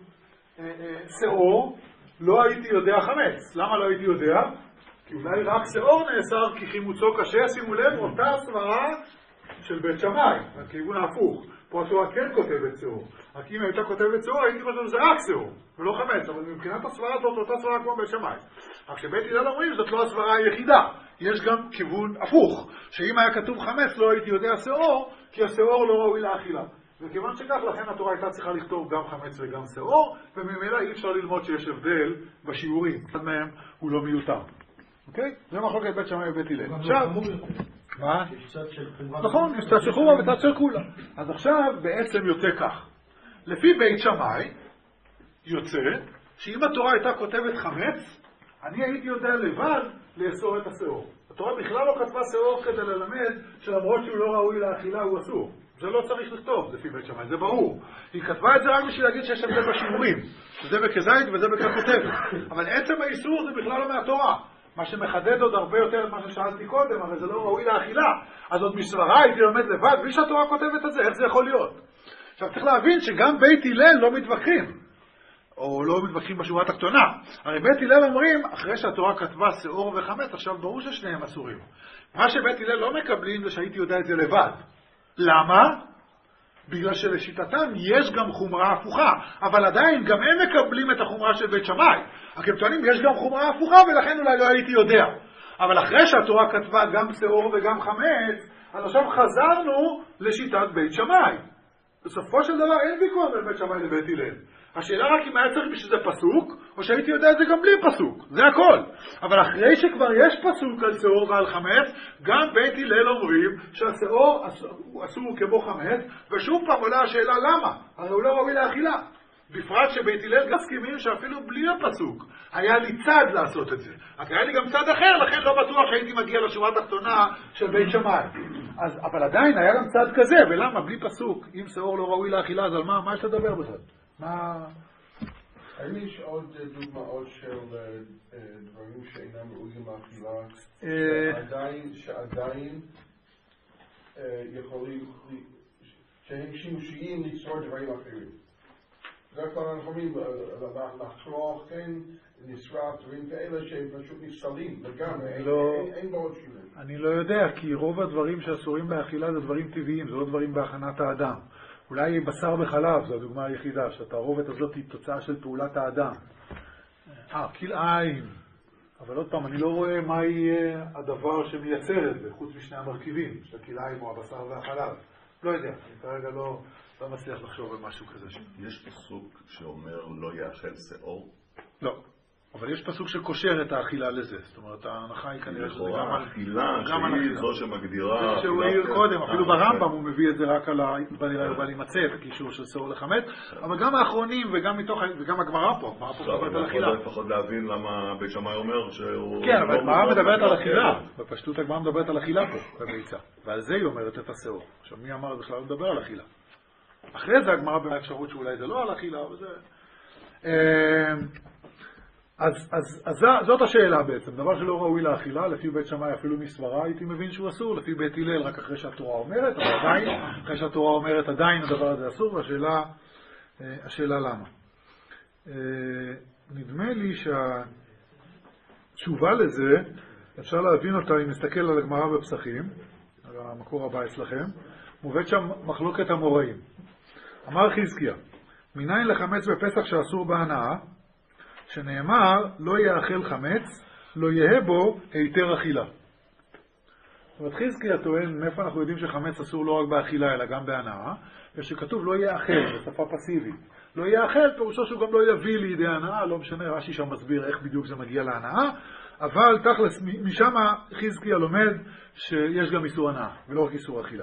שעור, לא הייתי יודע חמץ. למה לא הייתי יודע? כי אולי רק שעור נאסר כי חימוצו קשה. שימו לב, אותה סברה של בית שמאי, הכיוון ההפוך. פה התורה כן כותבת שעור. רק אם הייתה כותבת שעור, הייתי חושב שזה רק שעור, ולא חמץ. אבל מבחינת הסברה הזאת, אותה סברה כמו בית שמאי. רק שבית הלל אומרים, זאת לא הסברה היחידה. יש גם כיוון הפוך, שאם היה כתוב חמץ, לא הייתי יודע שעור, כי השעור לא ראוי לאכילה. וכיוון שכך, לכן התורה הייתה צריכה לכתוב גם חמץ וגם שעור, וממילא אי אפשר ללמוד שיש הבדל בשיעורים. אחד מהם הוא לא מיותר. אוקיי? זה מחלוקת בית שמאי ובית הלל. עכשיו, מה? נכון, יש צד של חומרה וצד של כולה. אז עכשיו בעצם יוצא כך. לפי בית שמאי, יוצא שאם התורה הייתה כותבת חמץ, אני הייתי יודע לבד לאסור את השעור. התורה בכלל לא כתבה שעור כדי ללמד שלמרות שהוא לא ראוי לאכילה הוא אסור. זה לא צריך לכתוב, לפי בית שמאי, זה ברור. היא כתבה את זה רק בשביל להגיד שיש הבדל בשיעורים. זה בכזית וזה בכתבת. אבל עצם האיסור זה בכלל לא מהתורה. מה שמחדד עוד הרבה יותר את מה ששאלתי קודם, אבל זה לא ראוי לאכילה. אז עוד מסברה הייתי לומד לבד, בלי שהתורה כותבת את זה, איך זה יכול להיות? עכשיו צריך להבין שגם בית הלל לא מתווכחים. או לא מתווכחים בשורה התחתונה. הרי בית הלל אומרים, אחרי שהתורה כתבה שעור וחמץ, עכשיו ברור ששניהם אסורים. מה שבית הלל לא מקבלים זה שהייתי יודע את זה לבד. למה? בגלל שלשיטתם יש גם חומרה הפוכה, אבל עדיין גם הם מקבלים את החומרה של בית שמאי. הם טוענים יש גם חומרה הפוכה ולכן אולי לא הייתי יודע. אבל אחרי שהתורה כתבה גם שעור וגם חמץ, אז עכשיו חזרנו לשיטת בית שמאי. בסופו של דבר אין ויכוח בין בית שמאי לבית הלל. השאלה רק אם היה צריך בשביל זה פסוק, או שהייתי יודע את זה גם בלי פסוק. זה הכל. אבל אחרי שכבר יש פסוק על שעור ועל חמץ, גם בית הלל אומרים שהשעור אסור כמו חמץ, ושוב פעם עולה השאלה למה? הרי הוא לא ראוי לאכילה. בפרט שבית הלל מסכימים שאפילו בלי הפסוק היה לי צד לעשות את זה. אז היה לי גם צד אחר, לכן לא בטוח שהייתי מגיע לשורה התחתונה של בית שמאי. אבל עדיין היה גם צד כזה, ולמה? בלי פסוק. אם שעור לא ראוי לאכילה, אז על מה יש לדבר בכלל? האם יש עוד דוגמאות של דברים שאינם ראויים לאכילה שעדיין יכולים שהם שימושיים ליצור דברים אחרים? זה כבר אנחנו אומרים לחתוך, כן, נשרף, דברים כאלה שהם פשוט נפסלים לגמרי, אין בו עוד שינוי. אני לא יודע, כי רוב הדברים שאסורים באכילה זה דברים טבעיים, זה לא דברים בהכנת האדם. אולי בשר וחלב, זו הדוגמה היחידה, שהתערובת הזאת היא תוצאה של פעולת האדם. כלאיים. אבל עוד פעם, אני לא רואה מה יהיה הדבר שמייצר את זה, חוץ משני המרכיבים, של הכלאיים או הבשר והחלב. לא יודע, אני כרגע לא מצליח לחשוב על משהו כזה. יש פסוק שאומר לא יאכל שאור? לא. אבל יש פסוק שקושר את האכילה לזה. זאת אומרת, ההנחה היא כנראה שזה גם על האכילה, שהיא זו שמגדירה... זה שהוא העיר קודם, אפילו ברמב"ם הוא מביא את זה רק על להימצא, בקישור של שאור לחמץ, אבל גם האחרונים וגם הגמרא פה מדברת על אכילה. לפחות להבין למה בית שמאי אומר שהוא... כן, אבל הגמרא מדברת על אכילה. בפשטות הגמרא מדברת על אכילה פה, בביצה. ועל זה היא אומרת את השאור. עכשיו מי אמר בכלל לדבר על אכילה? אחרי זה הגמרא באפשרות שאולי זה לא על אכילה, אבל זה... אז זאת השאלה בעצם, דבר שלא ראוי לאכילה, לפי בית שמאי אפילו מסברה הייתי מבין שהוא אסור, לפי בית הלל רק אחרי שהתורה אומרת, אבל עדיין, אחרי שהתורה אומרת עדיין הדבר הזה אסור, והשאלה למה. נדמה לי שהתשובה לזה, אפשר להבין אותה אם נסתכל על הגמרא בפסחים, על המקור הבא אצלכם, מובאת שם מחלוקת המוראים. אמר חזקיה, מניין לחמץ בפסח שאסור בהנאה, שנאמר, לא יאכל חמץ, לא יהיה בו היתר אכילה. זאת אומרת, חזקיה טוען, מאיפה אנחנו יודעים שחמץ אסור לא רק באכילה, אלא גם בהנאה, ושכתוב לא יאכל, בשפה פסיבית. לא יאכל, פירושו שהוא גם לא יביא לידי הנאה, לא משנה, רש"י שם מסביר איך בדיוק זה מגיע להנאה, אבל תכלס, משם חזקיה לומד שיש גם איסור הנאה, ולא רק איסור אכילה.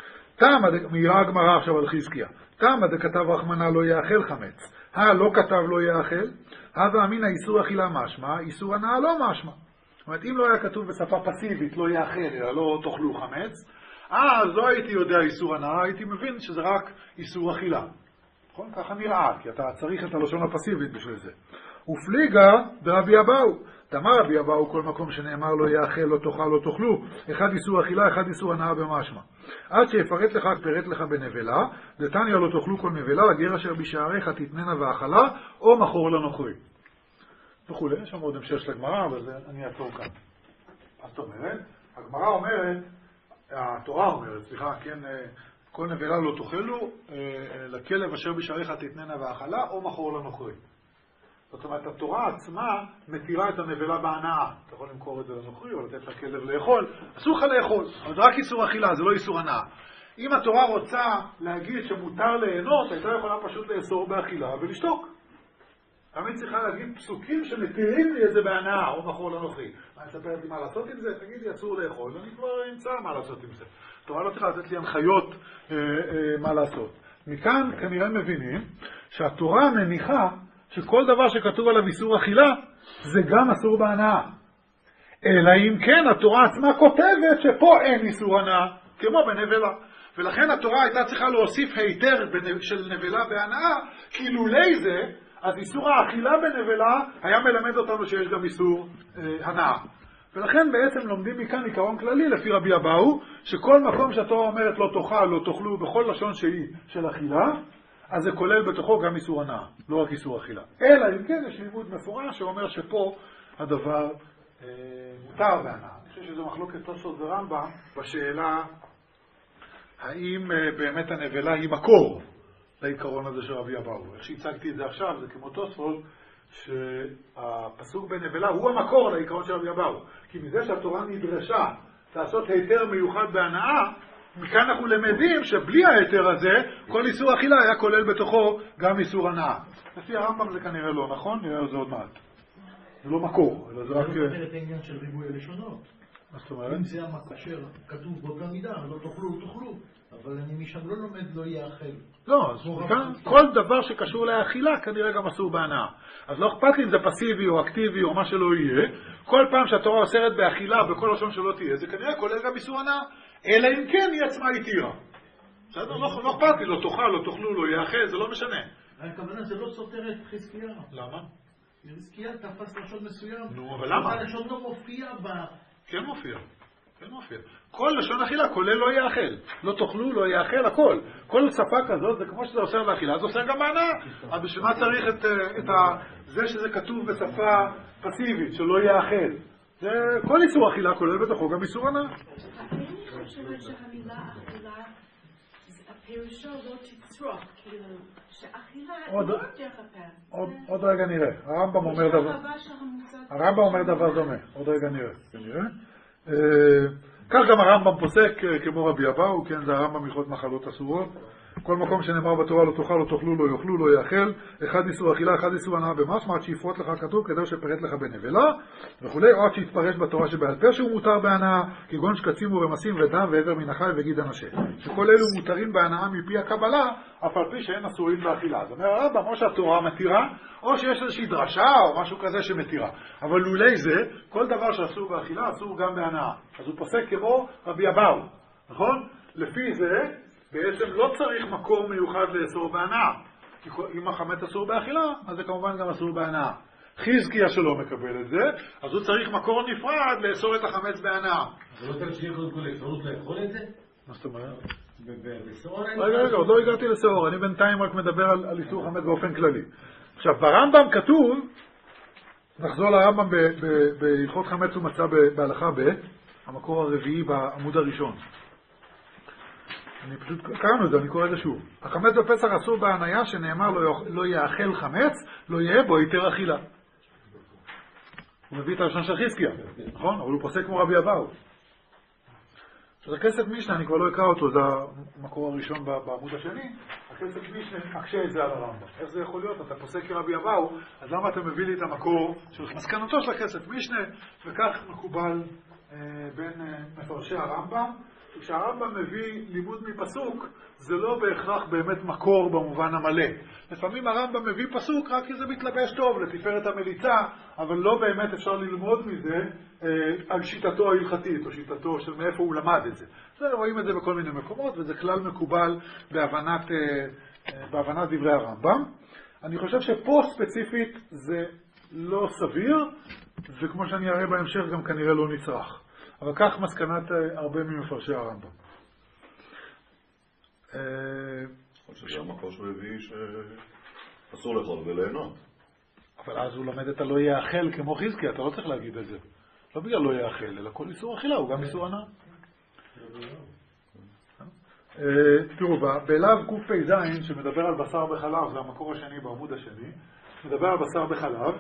מהירה הגמרא עכשיו על חזקיה. תמה דכתב רחמנא לא יאכל חמץ. לא כתב לא יאכל, הווה אמינא איסור אכילה משמע, איסור הנאה לא משמע. זאת אומרת, אם לא היה כתוב בשפה פסיבית לא יאכל, אלא לא תאכלו חמץ, אז לא הייתי יודע איסור הנאה, הייתי מבין שזה רק איסור אכילה. נכון? ככה נראה, כי אתה צריך את הלשון הפסיבית בשביל זה. ופליגה ברבי אבאו. דאמר רבי אבאו, כל מקום שנאמר לא יאכל, לא תאכל, לא תאכלו, אחד איסור אכילה, אחד איסור הנאה במשמע. עד שיפרט לך, פרט לך בנבלה, דתניא לא תאכלו כל נבלה, לגר אשר בשעריך תתננה ואכלה, או מכור לנוכרי. וכו', יש שם עוד המשך של הגמרא, אבל אני אעצור כאן. זאת אומרת, הגמרא אומרת, התורה אומרת, סליחה, כן, כל נבלה לא תאכלו, לכלב אשר בשעריך תתננה ואכלה, או מכור לנוכרי. זאת אומרת, התורה עצמה מתירה את הנבלה בהנאה. אתה יכול למכור את זה לנוכרי או לתת לכלב לאכול. אסור לך לאכול, אבל זה רק איסור אכילה, זה לא איסור הנאה. אם התורה רוצה להגיד שמותר ליהנות, הייתה יכולה פשוט לאסור באכילה ולשתוק. תמיד צריכה להגיד פסוקים שמתירים לי את זה בהנאה או מכור לנוכרי. מה אספרת לי מה לעשות עם זה? תגידי, אסור לאכול, ואני כבר אמצא מה לעשות עם זה. התורה לא צריכה לתת לי הנחיות מה לעשות. מכאן כנראה מבינים שהתורה מניחה שכל דבר שכתוב עליו איסור אכילה, זה גם אסור בהנאה. אלא אם כן, התורה עצמה כותבת שפה אין איסור הנאה, כמו בנבלה. ולכן התורה הייתה צריכה להוסיף היתר של נבלה בהנאה, כי לולי זה, אז איסור האכילה בנבלה היה מלמד אותנו שיש גם איסור הנאה. ולכן בעצם לומדים מכאן עיקרון כללי לפי רבי אבאו, שכל מקום שהתורה אומרת לא תאכל, לא תאכלו, בכל לשון שהיא של אכילה, אז זה כולל בתוכו גם איסור הנאה, לא רק איסור אכילה. אלא אם כן יש לימוד מפורש שאומר שפה הדבר מותר בהנאה. אני חושב שזו מחלוקת תוספות ורמב"ם בשאלה האם באמת הנבלה היא מקור לעיקרון הזה של רבי אבאו. איך שהצגתי את זה עכשיו, זה כמו תוספות, שהפסוק בנבלה הוא המקור לעיקרון של רבי אבאו. כי מזה שהתורה נדרשה לעשות היתר מיוחד בהנאה, מכאן אנחנו למדים שבלי ההיתר הזה, כל איסור אכילה היה כולל בתוכו גם איסור הנאה. לפי הרמב"ם זה כנראה לא נכון, נראה את זה עוד מעט. זה לא מקור, אלא זה רק... זה לא אומר את העניין של ריבוי הלשונות. מה זאת אומרת? אם זה המקשר כתוב באותה מידה, לא תאכלו, אבל אני משם לא לומד לא יאכל. לא, אז מכאן כל דבר שקשור לאכילה כנראה גם אסור בהנאה. אז לא אכפת לי אם זה פסיבי או אקטיבי או מה שלא יהיה, כל פעם שהתורה אוסרת באכילה בכל לשון שלא תהיה, זה כנראה כולל גם איסור הנאה. אלא אם כן היא עצמה התירה. בסדר? לא אכפת לי, לא תאכל, לא תאכלו, לא יאכל, זה לא משנה. הכוונה זה לא סותר את חזקיה. למה? חזקיה תפס לשון מסוים. נו, אבל למה? הלשון לא מופיע ב... כן מופיע. כל לשון אכילה, כולל לא יאכל. לא תאכלו, לא יאכל, הכל. כל שפה כזאת, זה כמו שזה אוסר באכילה, זה אוסר גם בהנאה. אז בשביל מה צריך זה שזה כתוב בשפה פסיבית, שלא יאכל. זה כל איסור אכילה, כולל בתוכו גם איסור הנאה. אני חושבת שהמילה אכילה הפירושו לא תצרוך, כאילו, שאכילה עוד- לא דרך הפה. עוד רגע נראה. הרמב"ם אומר דבר דומה. עוד רגע נראה. כך גם הרמב"ם פוסק כמו רבי אבאו, כן, זה הרמב"ם הלכות מחלות אסורות. כל מקום שנאמר בתורה לא תאכל, לא תאכלו, לא יאכלו, לא יאכל, אחד איסור אכילה, אחד איסור הנאה במשמע, עד שיפרוט לך כתוב כדי שפרט לך בנבלה וכולי, או עד שיתפרש בתורה שבעל פה שהוא מותר בהנאה, כגון שקצים ורמסים ודם ועבר מן החי וגיד הנשה, שכל אלו מותרים בהנאה מפי הקבלה, אף על פי שאין אסורים באכילה. זאת אומרת, הרמב"ם או שהתורה מתירה, או שיש איזושהי דרשה או משהו כזה שמתירה. אבל לולי זה, כל דבר שאסור באכילה אסור גם בהנאה. אז הוא פוסק כמו רבי אבאו, נכון? לפי זה בעצם לא צריך מקור מיוחד לאסור בהנאה. כי אם החמץ אסור באכילה, אז זה כמובן גם אסור בהנאה. חזקיה שלא מקבל את זה, אז הוא צריך מקור נפרד לאסור את החמץ בהנאה. זה לא צריך קודם כל אפשרות לאכול את זה? מה זאת אומרת? בסעור רגע, עוד לא הגעתי לסעור, אני בינתיים רק מדבר על איסור חמץ באופן כללי. עכשיו, ברמב"ם כתוב, נחזור לרמב"ם בהלכות חמץ ומצה בהלכה ב', המקור הרביעי בעמוד הראשון. אני פשוט קראנו את זה, אני קורא את זה שוב. החמץ בפסח אסור בהניה שנאמר לא יאכל חמץ, לא יהיה בו היתר אכילה. הוא מביא את הראשון של חזקיה, נכון? אבל הוא פוסק כמו רבי אבאו. אז הכסף משנה, אני כבר לא אקרא אותו, זה המקור הראשון בעמוד השני. הכסף משנה מקשה את זה על הרמב"ם. איך זה יכול להיות? אתה פוסק כרבי אבאו, אז למה אתה מביא לי את המקור של מסקנתו של הכסף משנה? וכך מקובל בין מפרשי הרמב"ם. כשהרמב"ם מביא לימוד מפסוק, זה לא בהכרח באמת מקור במובן המלא. לפעמים הרמב"ם מביא פסוק רק כי זה מתלבש טוב לתפארת המליצה, אבל לא באמת אפשר ללמוד מזה על שיטתו ההלכתית, או שיטתו של מאיפה הוא למד את זה. רואים את זה בכל מיני מקומות, וזה כלל מקובל בהבנת דברי הרמב"ם. אני חושב שפה ספציפית זה לא סביר, וכמו שאני אראה בהמשך גם כנראה לא נצרך. אבל כך מסקנת הרבה ממפרשי הרמב"ם. אני חושב שהמקור שהוא הביא שאסור לאכול וליהנות. אבל אז הוא לומד את הלא יאכל כמו חזקיה, אתה לא צריך להגיד את זה. לא בגלל לא יאכל, אלא כל איסור אכילה הוא גם איסור הנאה. תראו, בלאו קפ"ז שמדבר על בשר בחלב, זה המקור השני בעמוד השני, מדבר על בשר בחלב.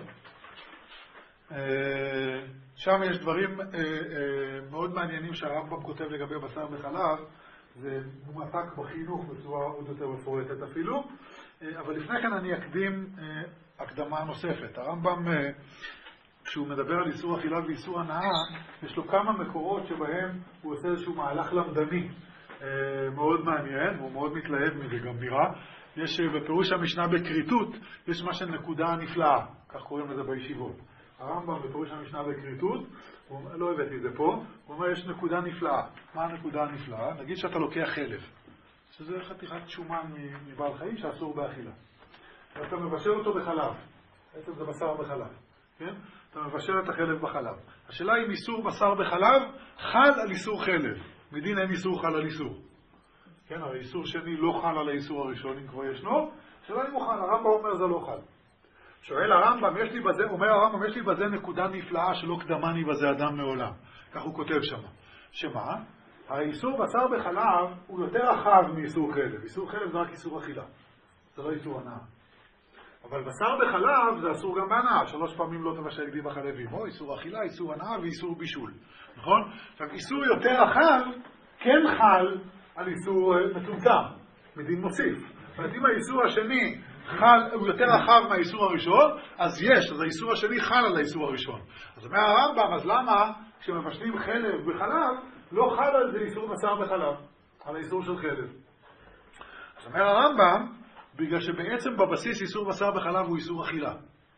שם יש דברים מאוד מעניינים שהרמב"ם כותב לגבי בשר בחלב, זה מועתק בחינוך בצורה עוד יותר מפורטת אפילו, אבל לפני כן אני אקדים הקדמה נוספת. הרמב"ם, כשהוא מדבר על איסור אכילה ואיסור הנאה, יש לו כמה מקורות שבהם הוא עושה איזשהו מהלך למדני מאוד מעניין, הוא מאוד מתלהב מזה גם נראה. יש בפירוש המשנה בקריטות, יש מה שנקודה נפלאה, כך קוראים לזה בישיבות. הרמב"ם בפירוש המשנה בקריטות, לא הבאתי את זה פה, הוא אומר יש נקודה נפלאה. מה הנקודה הנפלאה? נגיד שאתה לוקח חלב, שזה חתיכת שומן מבעל חיים שאסור באכילה. ואתה מבשל אותו בחלב, בעצם זה בשר בחלב, כן? אתה מבשל את החלב בחלב. השאלה אם איסור בשר בחלב חל על איסור חלב. מדין אין איסור חל על איסור. כן, הרי איסור שני לא חל על האיסור הראשון, אם כבר ישנו. השאלה אם הוא חל, הרמב"ם אומר זה לא חל. שואל הרמב"ם, אומר הרמב"ם, יש לי בזה נקודה נפלאה שלא קדמני בזה אדם מעולם. כך הוא כותב שם. שמה? הרי איסור בשר בחלב הוא יותר רחב מאיסור חלב. איסור חלב זה רק איסור אכילה. זה לא איסור הנאה. אבל בשר בחלב זה אסור גם בהנאה. 3 פעמים לא תבשל גדי בחלבים. או איסור אכילה, איסור הנאה ואיסור בישול. נכון? עכשיו, איסור יותר רחב כן חל על איסור מצומצם. מדין מוסיף. זאת אומרת, אם האיסור השני הוא יותר רחב מהאיסור הראשון, אז האיסור השני חל על האיסור הראשון. אז אומר הרמב"ם, אז למה כשמבשלים חלב בחלב, לא חל על זה איסור בשר בחלב, על האיסור של חלב? אז אומר הרמב"ם, בגלל שבעצם בבסיס איסור בשר בחלב הוא איסור אכילה.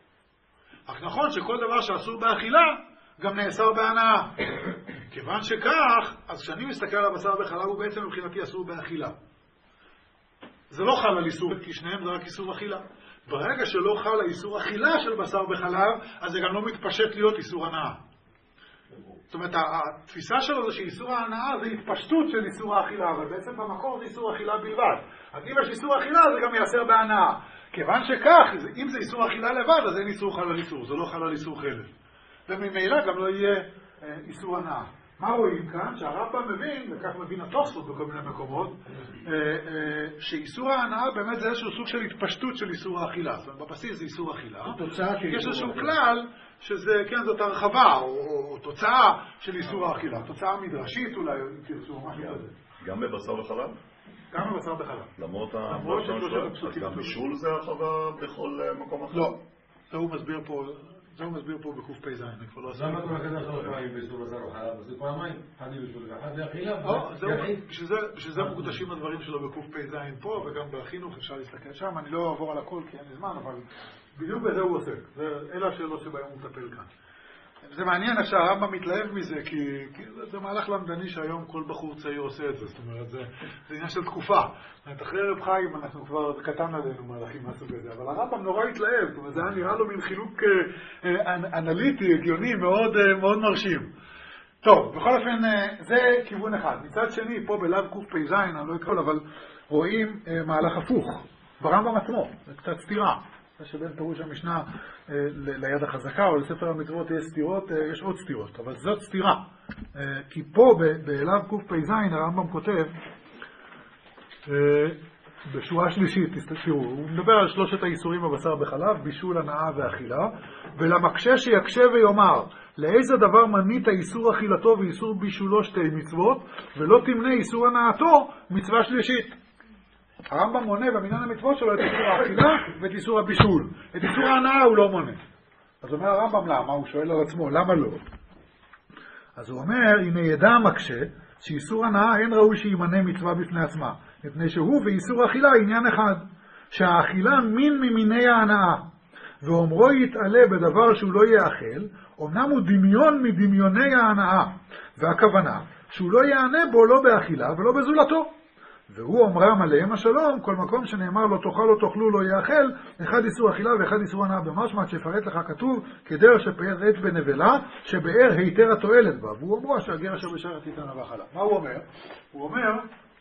אך נכון שכל דבר שאסור באכילה, גם נאסר בהנאה. כיוון שכך, אז כשאני מסתכל על הבשר בחלב, הוא בעצם מבחינתי אסור באכילה. זה לא חל על איסור, כי שניהם זה רק איסור אכילה. ברגע שלא חל על איסור אכילה של בשר בחלב, אז זה גם לא מתפשט להיות איסור הנאה. זאת אומרת, התפיסה שלו זה שאיסור ההנאה זה התפשטות של איסור האכילה, אבל בעצם במקור זה איסור אכילה בלבד. אז אם יש איסור אכילה, זה גם יאסר בהנאה. כיוון שכך, אם זה איסור אכילה לבד, אז אין איסור חל על איסור, זה לא חל על איסור חלב. וממילא גם לא יהיה איסור הנאה. מה רואים כאן? שהרמב"ם מבין, וכך מבין התוספות בכל מיני מקומות, שאיסור ההנאה באמת זה איזשהו סוג של התפשטות של איסור האכילה. זאת אומרת, בבסיס זה איסור האכילה. יש איזשהו כלל שזה, כן, זאת הרחבה, או תוצאה של איסור האכילה. תוצאה מדרשית אולי, אם תרצו, משהו כזה. גם בבשר וחלב? גם בבשר וחלב. למרות שלושה הפסוקים. הבישול זה הרחבה בכל מקום אחר? לא. זה הוא מסביר פה בקפ"ז. למה אתה מקדם שלוש פעמים באיסור בשר וחלב? זה פעמיים, אחד לבישול ואחד לאכילה. בשביל זה מוקדשים הדברים שלו בקפ"ז פה, וגם בחינוך אפשר להסתכל שם. אני לא אעבור על הכל כי אין לי זמן, אבל בדיוק בזה הוא עוסק. אלה השאלות שבהם הוא מטפל כאן. זה מעניין איך שהרמב"ם מתלהב מזה, כי זה מהלך למדני שהיום כל בחור צעיר עושה את זה. זאת אומרת, זה עניין של תקופה. אחרי רב חיים אנחנו כבר קטן עלינו מהלכים מהסוג הזה, אבל הרמב"ם נורא התלהב. זאת אומרת, זה היה נראה לו מין חילוק אנליטי, הגיוני, מאוד מרשים. טוב, בכל אופן, זה כיוון אחד. מצד שני, פה בלב קפ"ז, אני לא אקרא, אבל רואים מהלך הפוך. ברמב"ם עצמו, זה קצת סתירה. שבין פירוש המשנה ליד החזקה או לספר המצוות יש סתירות, יש עוד סתירות, אבל זאת סתירה. כי פה באלב קפ"ז הרמב"ם כותב בשורה שלישית, תראו, הוא מדבר על שלושת האיסורים בבשר בחלב, בישול, הנאה ואכילה, ולמקשה שיקשה ויאמר, לאיזה דבר מנית איסור אכילתו ואיסור בישולו שתי מצוות, ולא תמנה איסור הנאתו מצווה שלישית. הרמב"ם מונה במניין המצוות שלו את איסור האכילה ואת איסור הבישול. את איסור ההנאה הוא לא מונה. אז אומר הרמב"ם למה? הוא שואל על עצמו, למה לא? אז הוא אומר, הנה ידע המקשה, שאיסור הנאה אין ראוי שימנה מצווה בפני עצמה, מפני שהוא ואיסור האכילה עניין אחד, שהאכילה מין ממיני ההנאה, ואומרו יתעלה בדבר שהוא לא יאכל, אמנם הוא דמיון מדמיוני ההנאה, והכוונה שהוא לא יענה בו לא באכילה ולא בזולתו. והוא אומרם עליהם השלום, כל מקום שנאמר לא תאכל לא תאכלו לא יאכל, אחד איסור אכילה ואחד איסור הנאה במשמע, שפרט לך כתוב, כדר שפער עץ בנבלה, שבאר היתר התועלת בה. והוא אומר שהגר אשר בשער תיתן ואכלה. מה הוא אומר? הוא אומר,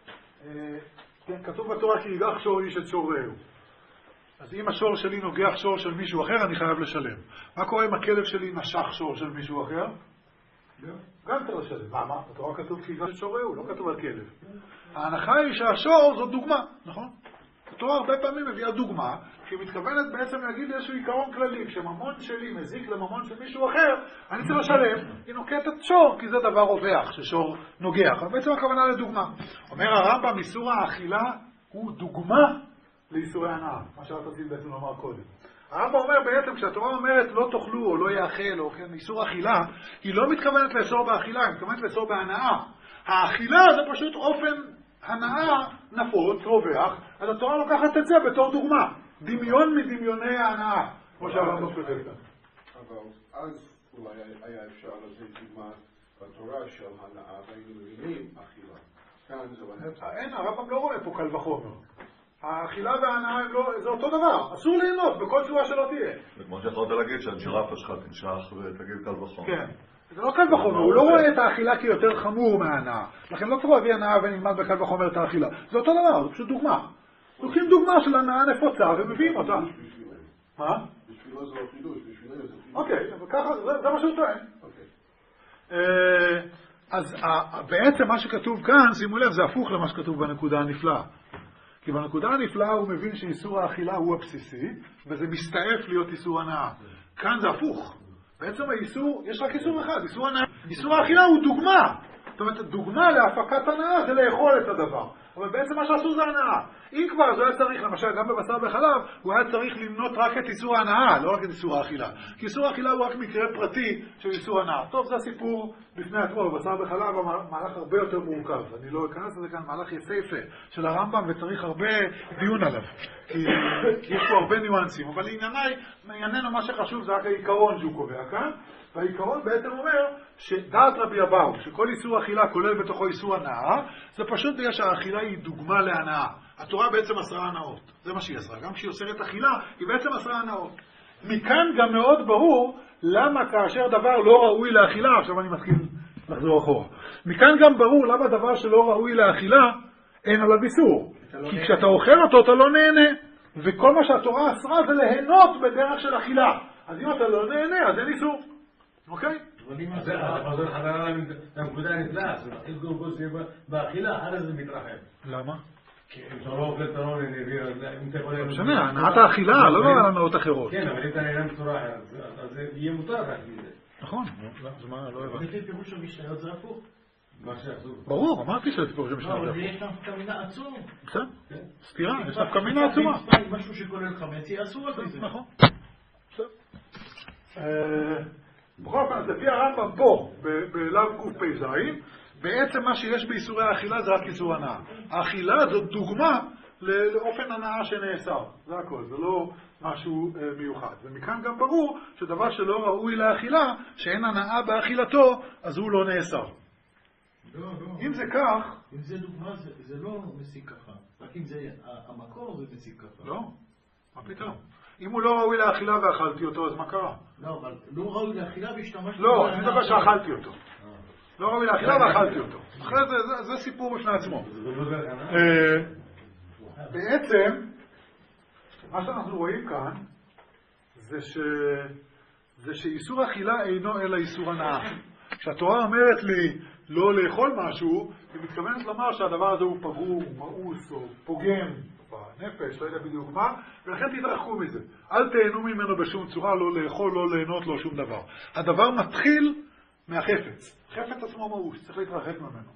כן, כתוב בתורה כי ייגח שור איש את שור רעהו. אז אם השור שלי נוגח שור של מישהו אחר, אני חייב לשלם. מה קורה אם הכלב שלי נשך שור של מישהו אחר? גם צריך לשלם. מה? בתורה כתוב כי ייגח את שור רעהו, לא כתוב על כלב. ההנחה היא שהשור זאת דוגמה, נכון? התורה הרבה פעמים מביאה דוגמה, שהיא מתכוונת בעצם להגיד איזשהו עיקרון כללי, כשממון שלי מזיק לממון של מישהו אחר, אני צריך לשלם, היא נוקטת שור, כי זה דבר רווח, ששור נוגח. אבל בעצם הכוונה לדוגמה. אומר הרמב"ם, איסור האכילה הוא דוגמה לאיסורי הנאה, מה שאת רצית בעצם לומר קודם. הרמב"ם אומר בעצם, כשהתורה אומרת לא תאכלו או לא יאכל, או כן, איסור אכילה, היא לא מתכוונת לאסור באכילה, היא מתכוונת לאסור בהנאה. האכילה זה פשוט אופן הנאה נפוץ, רווח, אז התורה לוקחת את זה בתור דוגמה. דמיון מדמיוני ההנאה, כמו שהרמב"ם כותב כאן. אבל אז אולי היה אפשר לתת דוגמה בתורה של הנאה, והיינו מבינים אכילה. כאן זה להפך. אין, הרמב"ם לא רואה פה קל וחומר. האכילה וההנאה זה אותו דבר, אסור ליהנות בכל צורה שלא תהיה. זה כמו שיכולת להגיד שהג'ירפה שלך תנשך ותגיד קל וחומר. כן. זה לא קל וחומר, הוא לא רואה את האכילה כיותר חמור מההנאה. לכן לא צריך להביא הנאה ונלמד בקל וחומר את האכילה. זה אותו דבר, זה פשוט דוגמה. לוקחים דוגמה של הנאה נפוצה ומביאים אותה. מה? בשבילו זה לא חידוש, בשבילו זה חידוש. אוקיי, אבל ככה, זה מה שהוא טוען. אז בעצם מה שכתוב כאן, שימו לב, זה הפוך למה שכתוב בנקודה הנפלאה. כי בנקודה הנפלאה הוא מבין שאיסור האכילה הוא הבסיסי, וזה מסתעף להיות איסור הנאה. כאן זה הפוך. בעצם האיסור, יש רק איסור אחד, איסור הנאה. איסור האכילה הוא דוגמה. זאת אומרת, דוגמה להפקת הנאה זה לאכול את הדבר. אבל בעצם מה שעשו זה הנאה. אם כבר זה היה צריך, למשל גם בבשר בחלב, הוא היה צריך למנות רק את איסור ההנאה, לא רק את איסור האכילה. כי איסור האכילה הוא רק מקרה פרטי של איסור הנאה. טוב, זה הסיפור בפני עצמו, בבשר בחלב המהלך הרבה יותר מורכב. אני לא אכנס לזה כאן, מהלך יפהפה של הרמב"ם וצריך הרבה דיון עליו. כי יש פה הרבה ניואנסים. אבל לענייננו מה שחשוב זה רק העיקרון שהוא קובע כאן. והעיקרון בעצם אומר שדעת רבי אבאו, שכל איסור אכילה כולל בתוכו איסור הנאה, זה פשוט בגלל שהאכילה היא דוגמה להנאה. התורה בעצם אסרה הנאות. זה מה שהיא אסרה. גם כשהיא אוסרת אכילה, היא בעצם אסרה הנאות. מכאן גם מאוד ברור למה כאשר דבר לא ראוי לאכילה, עכשיו אני מתחיל לחזור אחורה. מכאן גם ברור למה דבר שלא ראוי לאכילה, אין עליו איסור. כי כשאתה אוכל אותו אתה לא נהנה. וכל מה שהתורה אסרה זה ליהנות בדרך של אכילה. אז אם אתה לא נהנה, אז אין איסור. אוקיי? אבל אם זה חוזר חזרה לנקודה הנפלאה, זה מתחיל קודם שיהיה באכילה, אחרי זה מתרחב. למה? כי אם אתה לא אוכל, אתה לא נביא, אם אתה יכול... משנה, הנעת האכילה, לא על הנאות אחרות. כן, אבל אם אתה נהנה בצורה אחרת, אז זה יהיה מותר לך מזה. נכון, אז מה, לא הבנתי. לפי פירוש המשניות זה הפוך. מה שאסור. ברור, אמרתי שזה פירוש לא, המשנה. אבל יש נפקא מינה עצום. בסדר, סתירה, יש נפקא מינה עצומה. משהו שכולל חמץ, יהיה אסור על זה. נכון. בכל אופן, אז לפי הרמב"ם פה, בלאו קפ"ז, בעצם מה שיש באיסורי האכילה זה רק איסור הנאה. האכילה זאת דוגמה לאופן הנאה שנאסר. זה הכל, זה לא משהו מיוחד. ומכאן גם ברור שדבר שלא ראוי לאכילה, שאין הנאה באכילתו, אז הוא לא נאסר. לא. אם זה כך... אם זה דוגמה, זה לא מסיק ככה. רק אם זה המקור, זה מסיק ככה. לא, מה פתאום? אם הוא לא ראוי לאכילה ואכלתי אותו, אז מה קרה? לא, אבל לא ראוי לאכילה והשתמשתי... לא, אני מדבר שאכלתי אותו. לא ראוי לאכילה ואכלתי אותו. אחרי זה סיפור בפני עצמו. בעצם, מה שאנחנו רואים כאן, זה שאיסור אכילה אינו אלא איסור הנאה. כשהתורה אומרת לי לא לאכול משהו, היא מתכוונת לומר שהדבר הזה הוא פגום, מאוס או פוגם בנפש, לא יודע בדיוק מה, ולכן תתרחקו מזה. אל תהנו ממנו בשום צורה, לא לאכול, לא ליהנות, לא שום דבר. הדבר מתחיל מהחפץ. חפץ עצמו מאוס, צריך להתרחק ממנו.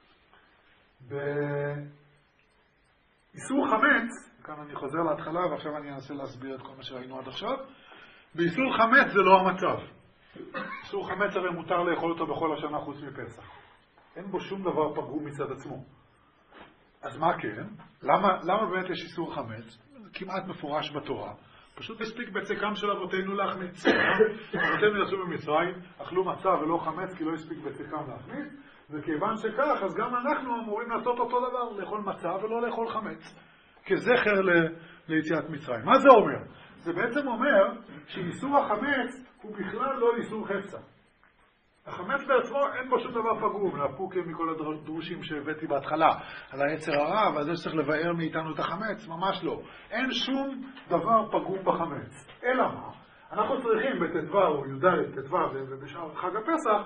באיסור חמץ, כאן אני חוזר להתחלה ועכשיו אני אנסה להסביר את כל מה שראינו עד עכשיו, באיסור חמץ זה לא המצב. איסור חמץ הרי מותר לאכול אותו בכל השנה חוץ מפסח. אין בו שום דבר פגום מצד עצמו. אז מה כן? למה באמת יש איסור חמץ? כמעט מפורש בתורה. פשוט הספיק בצקם של אבותינו להחמיץ. אבותינו יצאו ממצרים, אכלו מצה ולא חמץ כי לא הספיק בצקם להחמיץ, וכיוון שכך, אז גם אנחנו אמורים לעשות אותו דבר, לאכול מצה ולא לאכול חמץ. כזכר ליציאת מצרים. מה זה אומר? זה בעצם אומר שאיסור החמץ הוא בכלל לא איסור חפצה. החמץ בעצמו אין בו שום דבר פגום, להפוק מכל הדרושים שהבאתי בהתחלה, על היצר הרע, ועל זה שצריך לבאר מאיתנו את החמץ, ממש לא. אין שום דבר פגום בחמץ. אלא מה? אנחנו צריכים בט"ו או י"ד ט"ו ובשאר חג הפסח,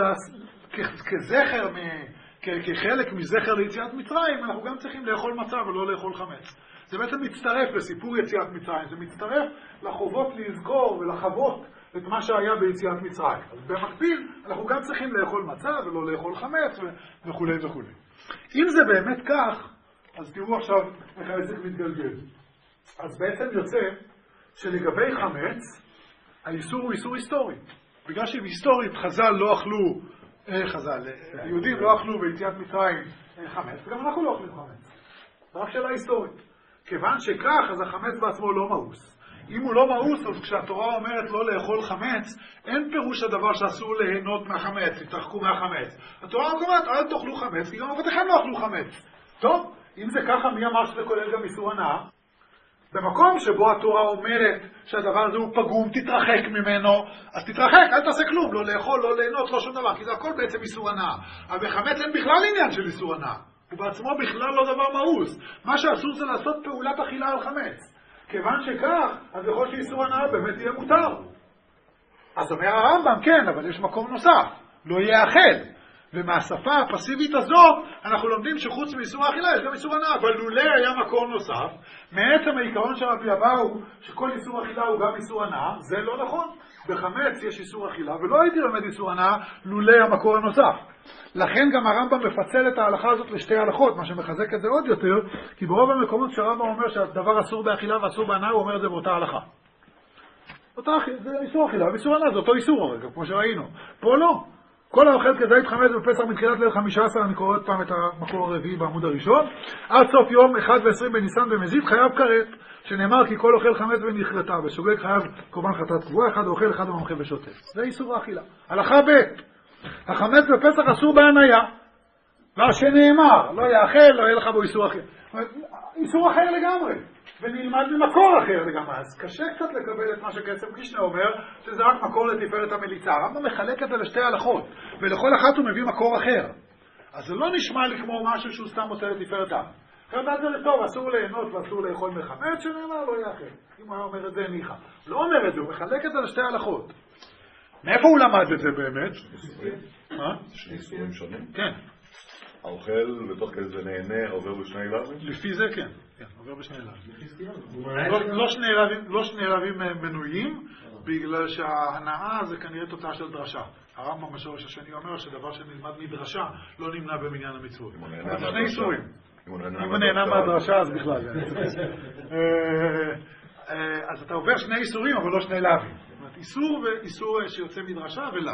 כזכר, כחלק מזכר ליציאת מצרים, אנחנו גם צריכים לאכול מצה ולא לאכול חמץ. זה בעצם מצטרף לסיפור יציאת מצרים, זה מצטרף לחובות לזכור ולחוות את מה שהיה ביציאת מצרים. אז במקביל, אנחנו גם צריכים לאכול מצה ולא לאכול חמץ וכו' וכו'. אם זה באמת כך, אז תראו עכשיו איך העסק מתגלגל. אז בעצם יוצא שלגבי חמץ, האיסור הוא איסור היסטורי. בגלל שבהיסטורית חז"ל לא אכלו, היהודים לא אכלו ביציאת מצרים חמץ, וגם אנחנו לא אוכלים חמץ. זה רק שאלה היסטורית. כיוון שכך, אז החמץ בעצמו לא מאוס. אם הוא לא מאוס, אז כשהתורה אומרת לא לאכול חמץ, אין פירוש הדבר שאסור ליהנות מהחמץ, תתרחקו מהחמץ. התורה אומרת, אל תאכלו חמץ, כי גם אבותיכם לא אכלו חמץ. טוב, אם זה ככה, מי אמר שזה כולל גם איסור הנאה? במקום שבו התורה אומרת שהדבר הזה הוא פגום, תתרחק ממנו, אז תתרחק, אל תעשה כלום, לא לאכול, לא ליהנות, לא שום דבר, כי זה הכל בעצם איסור הנאה. אבל בחמץ אין בכלל עניין של איסור הנאה. הוא בעצמו בכלל לא דבר מאוס. מה שאסור זה לעשות פעולת אכילה על חמץ. כיוון שכך, אז יכול שאיסור הנאה באמת יהיה מותר. אז אומר הרמב"ם, כן, אבל יש מקום נוסף, לא יאכל. ומהשפה הפסיבית הזאת, אנחנו לומדים שחוץ מאיסור האכילה יש גם איסור הנאה, אבל לולא היה מקור נוסף, מעצם העיקרון של רבי אבאו, שכל איסור אכילה הוא גם איסור הנאה, זה לא נכון. בחמץ יש איסור אכילה, ולא הייתי לומד איסור הנאה לולא המקור הנוסף. לכן גם הרמב"ם מפצל את ההלכה הזאת לשתי הלכות, מה שמחזק את זה עוד יותר, כי ברוב המקומות שהרמב"ם אומר שהדבר אסור באכילה ואסור בהנאה, הוא אומר את זה באותה הלכה. זה איסור אכילה ואיסור הנאה, זה אותו איסור הרגע, כמו שראינו. פה לא. כל האוכל כזית חמץ בפסח מתחילת ליל 15, אני קורא עוד פעם את המקור הרביעי בעמוד הראשון, עד סוף יום 1 ו-20 בניסן במזיד חייב כרת, שנאמר כי כל אוכל חמץ ונכרתה, ושוגג חייב קורבן חטאת קבועה, אחד אוכל, אחד ממחה ושוטף. זה איסור האכילה. הלכה ב' החמץ בפסח אסור בהניה, מה שנאמר, לא יאכל, לא יהיה לך בו איסור אחר. איסור אחר לגמרי, ונלמד ממקור אחר לגמרי. אז קשה קצת לקבל את מה שכסף קישנה אומר, שזה רק מקור לתפארת המליצה. הרמב"ם מחלק את זה לשתי הלכות, ולכל אחת הוא מביא מקור אחר. אז זה לא נשמע לי כמו משהו שהוא סתם מוצא לתפארתם. אחרת זה לטוב, אסור ליהנות ואסור לאכול מחמץ, שנאמר לא יאכל. אם הוא היה אומר את זה ניחא. לא אומר את זה, הוא מחלק את זה לשתי הלכות. מאיפה הוא למד את זה באמת? שני איסורים שונים? כן. האוכל בתוך כזה נהנה עובר בשני לאווים? לפי זה כן, עובר בשני לאווים. לא שני לאווים מנויים, בגלל שההנאה זה כנראה תוצאה של דרשה. הרמב"ם בשורש השני אומר שדבר שנלמד מדרשה לא נמנע במניין המצוות. זה שני איסורים. אם הוא נהנה מהדרשה אז בכלל. אז אתה עובר שני איסורים אבל לא שני לאווים. זאת אומרת, איסור ואיסור שיוצא מדרשה ולאו.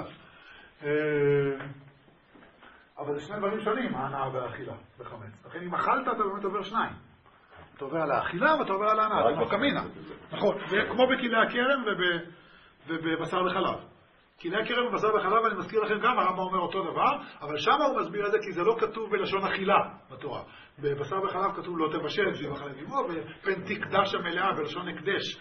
אבל זה שני דברים שונים, ההנאה והאכילה בחמץ. לכן אם אכלת אתה באמת עובר שניים. אתה עובר על האכילה ואתה עובר על ההנאה, זה נפקא-מינה. נכון, כמו בכלי הכרם ובבשר וחלב. כלי הכרם ובשר וחלב, אני מזכיר לכם גם, הרמב"ם אומר אותו דבר, אבל שם הוא מסביר את זה כי זה לא כתוב בלשון אכילה בתורה. בבשר וחלב כתוב לא תבשל, ובחלב עמו, ופן תקדש המלאה בלשון הקדש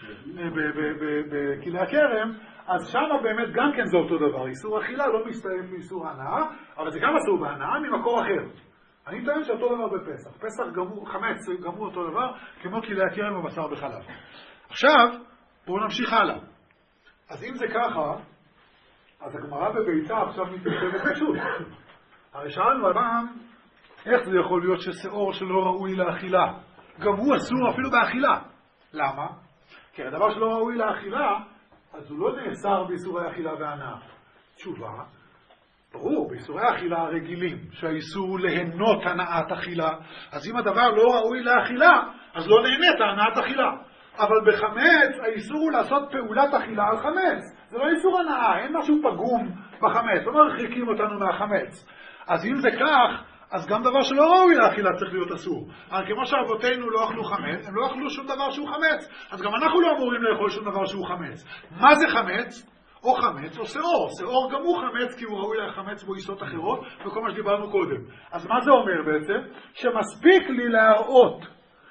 בכלי הכרם, אז שם באמת גם כן זה אותו דבר. איסור אכילה לא מסתיים באיסור הנאה, אבל זה גם אסור בהנאה ממקור אחר. אני טוען שאותו דבר בפסח. פסח חמץ גמור אותו דבר, כמו כלי הכרם ובשר וחלב. עכשיו, בואו נמשיך הלאה. אז אם זה ככה, אז הגמרא בביצה עכשיו מתיישבת פשוט. הרי שאלנו הרמב"ם, איך זה יכול להיות ששאור שלא ראוי לאכילה? גם הוא אסור אפילו באכילה. למה? כי הדבר שלא ראוי לאכילה, אז הוא לא נאסר באיסורי אכילה והנאה. תשובה, ברור, באיסורי האכילה הרגילים, שהאיסור הוא ליהנות הנאת אכילה, אז אם הדבר לא ראוי לאכילה, אז לא נהנית הנאת אכילה. אבל בחמץ, האיסור הוא לעשות פעולת אכילה על חמץ. זה לא איסור הנאה, אין משהו פגום בחמץ, לא מרחיקים אותנו מהחמץ. אז אם זה כך, אז גם דבר שלא ראוי לאכילה צריך להיות אסור. אבל כמו שאבותינו לא אכלו חמץ, הם לא אכלו שום דבר שהוא חמץ, אז גם אנחנו לא אמורים לאכול שום דבר שהוא חמץ. מה זה חמץ? או חמץ או שאור. שאור גם הוא חמץ כי הוא ראוי לחמץ בו עיסות אחרות, וכל מה שדיברנו קודם. אז מה זה אומר בעצם? שמספיק לי להראות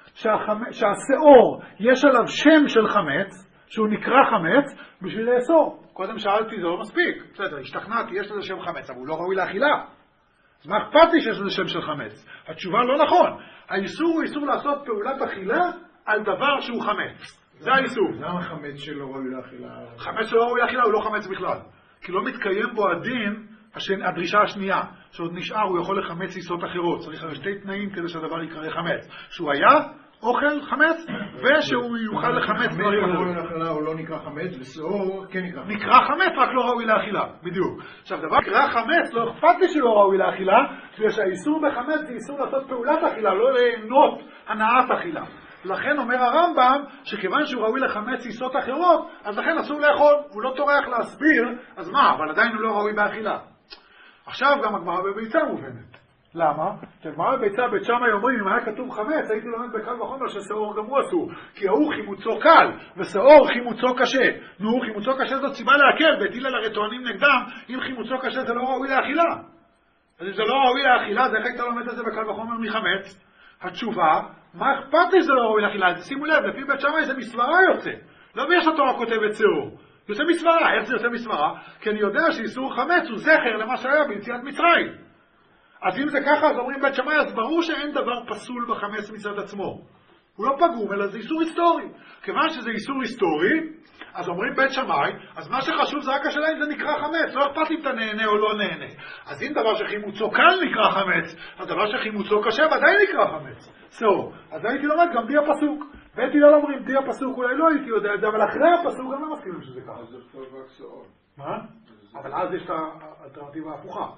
שהשאור יש עליו שם של חמץ, שהוא נקרא חמץ, בשביל לאסור. קודם שאלתי, זה לא מספיק. בסדר, השתכנעתי, יש לזה שם חמץ, אבל הוא לא ראוי לאכילה. אז מה אכפת לי שיש לזה שם של חמץ? התשובה לא נכון. האיסור הוא איסור לעשות פעולת אכילה על דבר שהוא חמץ. זה האיסור. למה חמץ שלא ראוי לאכילה? חמץ שלא ראוי לאכילה הוא לא חמץ בכלל. כי לא מתקיים בו הדין, הדרישה השנייה, שעוד נשאר, הוא יכול לחמץ עיסות אחרות. צריך שתי תנאים כדי שהדבר יקרא חמץ. שהוא היה אוכל חמץ, ושהוא יוכל לחמץ דברים אחרים. הוא לא נקרא חמץ, ושאור כן נקרא חמץ. נקרא חמץ, רק לא ראוי לאכילה, בדיוק. עכשיו, דבר נקרא חמץ, לא אכפת לי שלא ראוי לאכילה, בגלל שהאיסור בחמץ זה איסור לעשות פעולת אכילה, לא ליהנות הנעת אכילה. לכן אומר הרמב"ם, שכיוון שהוא ראוי לחמץ עיסות אחרות, אז לכן אסור לאכול. הוא לא טורח להסביר, אז מה, אבל עדיין הוא לא ראוי באכילה. עכשיו גם הגמרא בביצה מובנת. למה? כשהגמרא בביצה בית שמאי אומרים, אם היה כתוב חמץ, הייתי לומד בקל וחומר ששאור גם הוא אסור. כי ההוא חימוצו קל, ושאור חימוצו קשה. נו, חימוצו קשה זאת סיבה להקל, בית הלל הרי טוענים נגדם, אם חימוצו קשה זה לא ראוי לאכילה. אז אם זה לא ראוי לאכילה, זה איך אתה לומד את זה בקל וחומר מחמץ? התשובה, מה אכפת לי שזה לא ראוי לאכילה? שימו לב, לפי בית שמאי זה מסברה יוצא. לא בגלל שהתורה כותבת שאור. יוצא מסברה. איך זה יוצא מסברה? כי אני יודע שאיסור חמץ הוא זכר למה שהיה ביציאת מצרים. אז אם זה ככה, אז אומרים בית שמאי, אז ברור שאין דבר פסול בחמץ מצד עצמו. הוא לא פגום, אלא זה איסור היסטורי. כיוון שזה איסור היסטורי, אז אומרים בית שמאי, אז מה שחשוב זה רק השאלה אם זה נקרא חמץ, לא אכפת אם אתה נהנה או לא נהנה. אז אם דבר שחימוצו קל נקרא חמץ, אז דבר שחימוצו קשה ודאי נקרא חמץ. אז הייתי לומד גם די הפסוק. והייתי לא אומרים די הפסוק, אולי לא הייתי יודע את זה, אבל אחרי הפסוק גם לא מסכימים שזה ככה. אז זה כבר רק שאור. מה? אבל אז יש את האלטרנטיבה ההפוכה.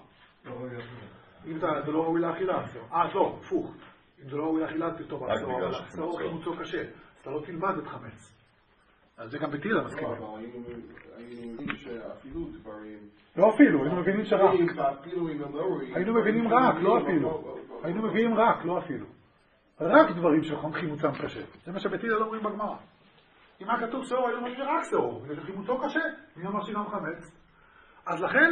אם זה לא ראוי לאכילה, לא, הפוך. אם זה לא ראוי לאכילה, תכתוב על שאור חימוצו קשה. אז אתה לא תלמד את חמץ. אז זה גם בתילה מסכים. היינו מבינים שאפילו דברים... לא אפילו, היינו מבינים שרק. היינו מבינים רק, לא אפילו. היינו מבינים רק, לא אפילו. רק דברים שחימוצם קשה. זה מה שבתילה לא אומרים בגמרא. אם היה כתוב שאור, היינו אומרים שרק שאור. זה חימוצו קשה. מי אומר שגם חמץ? אז לכן,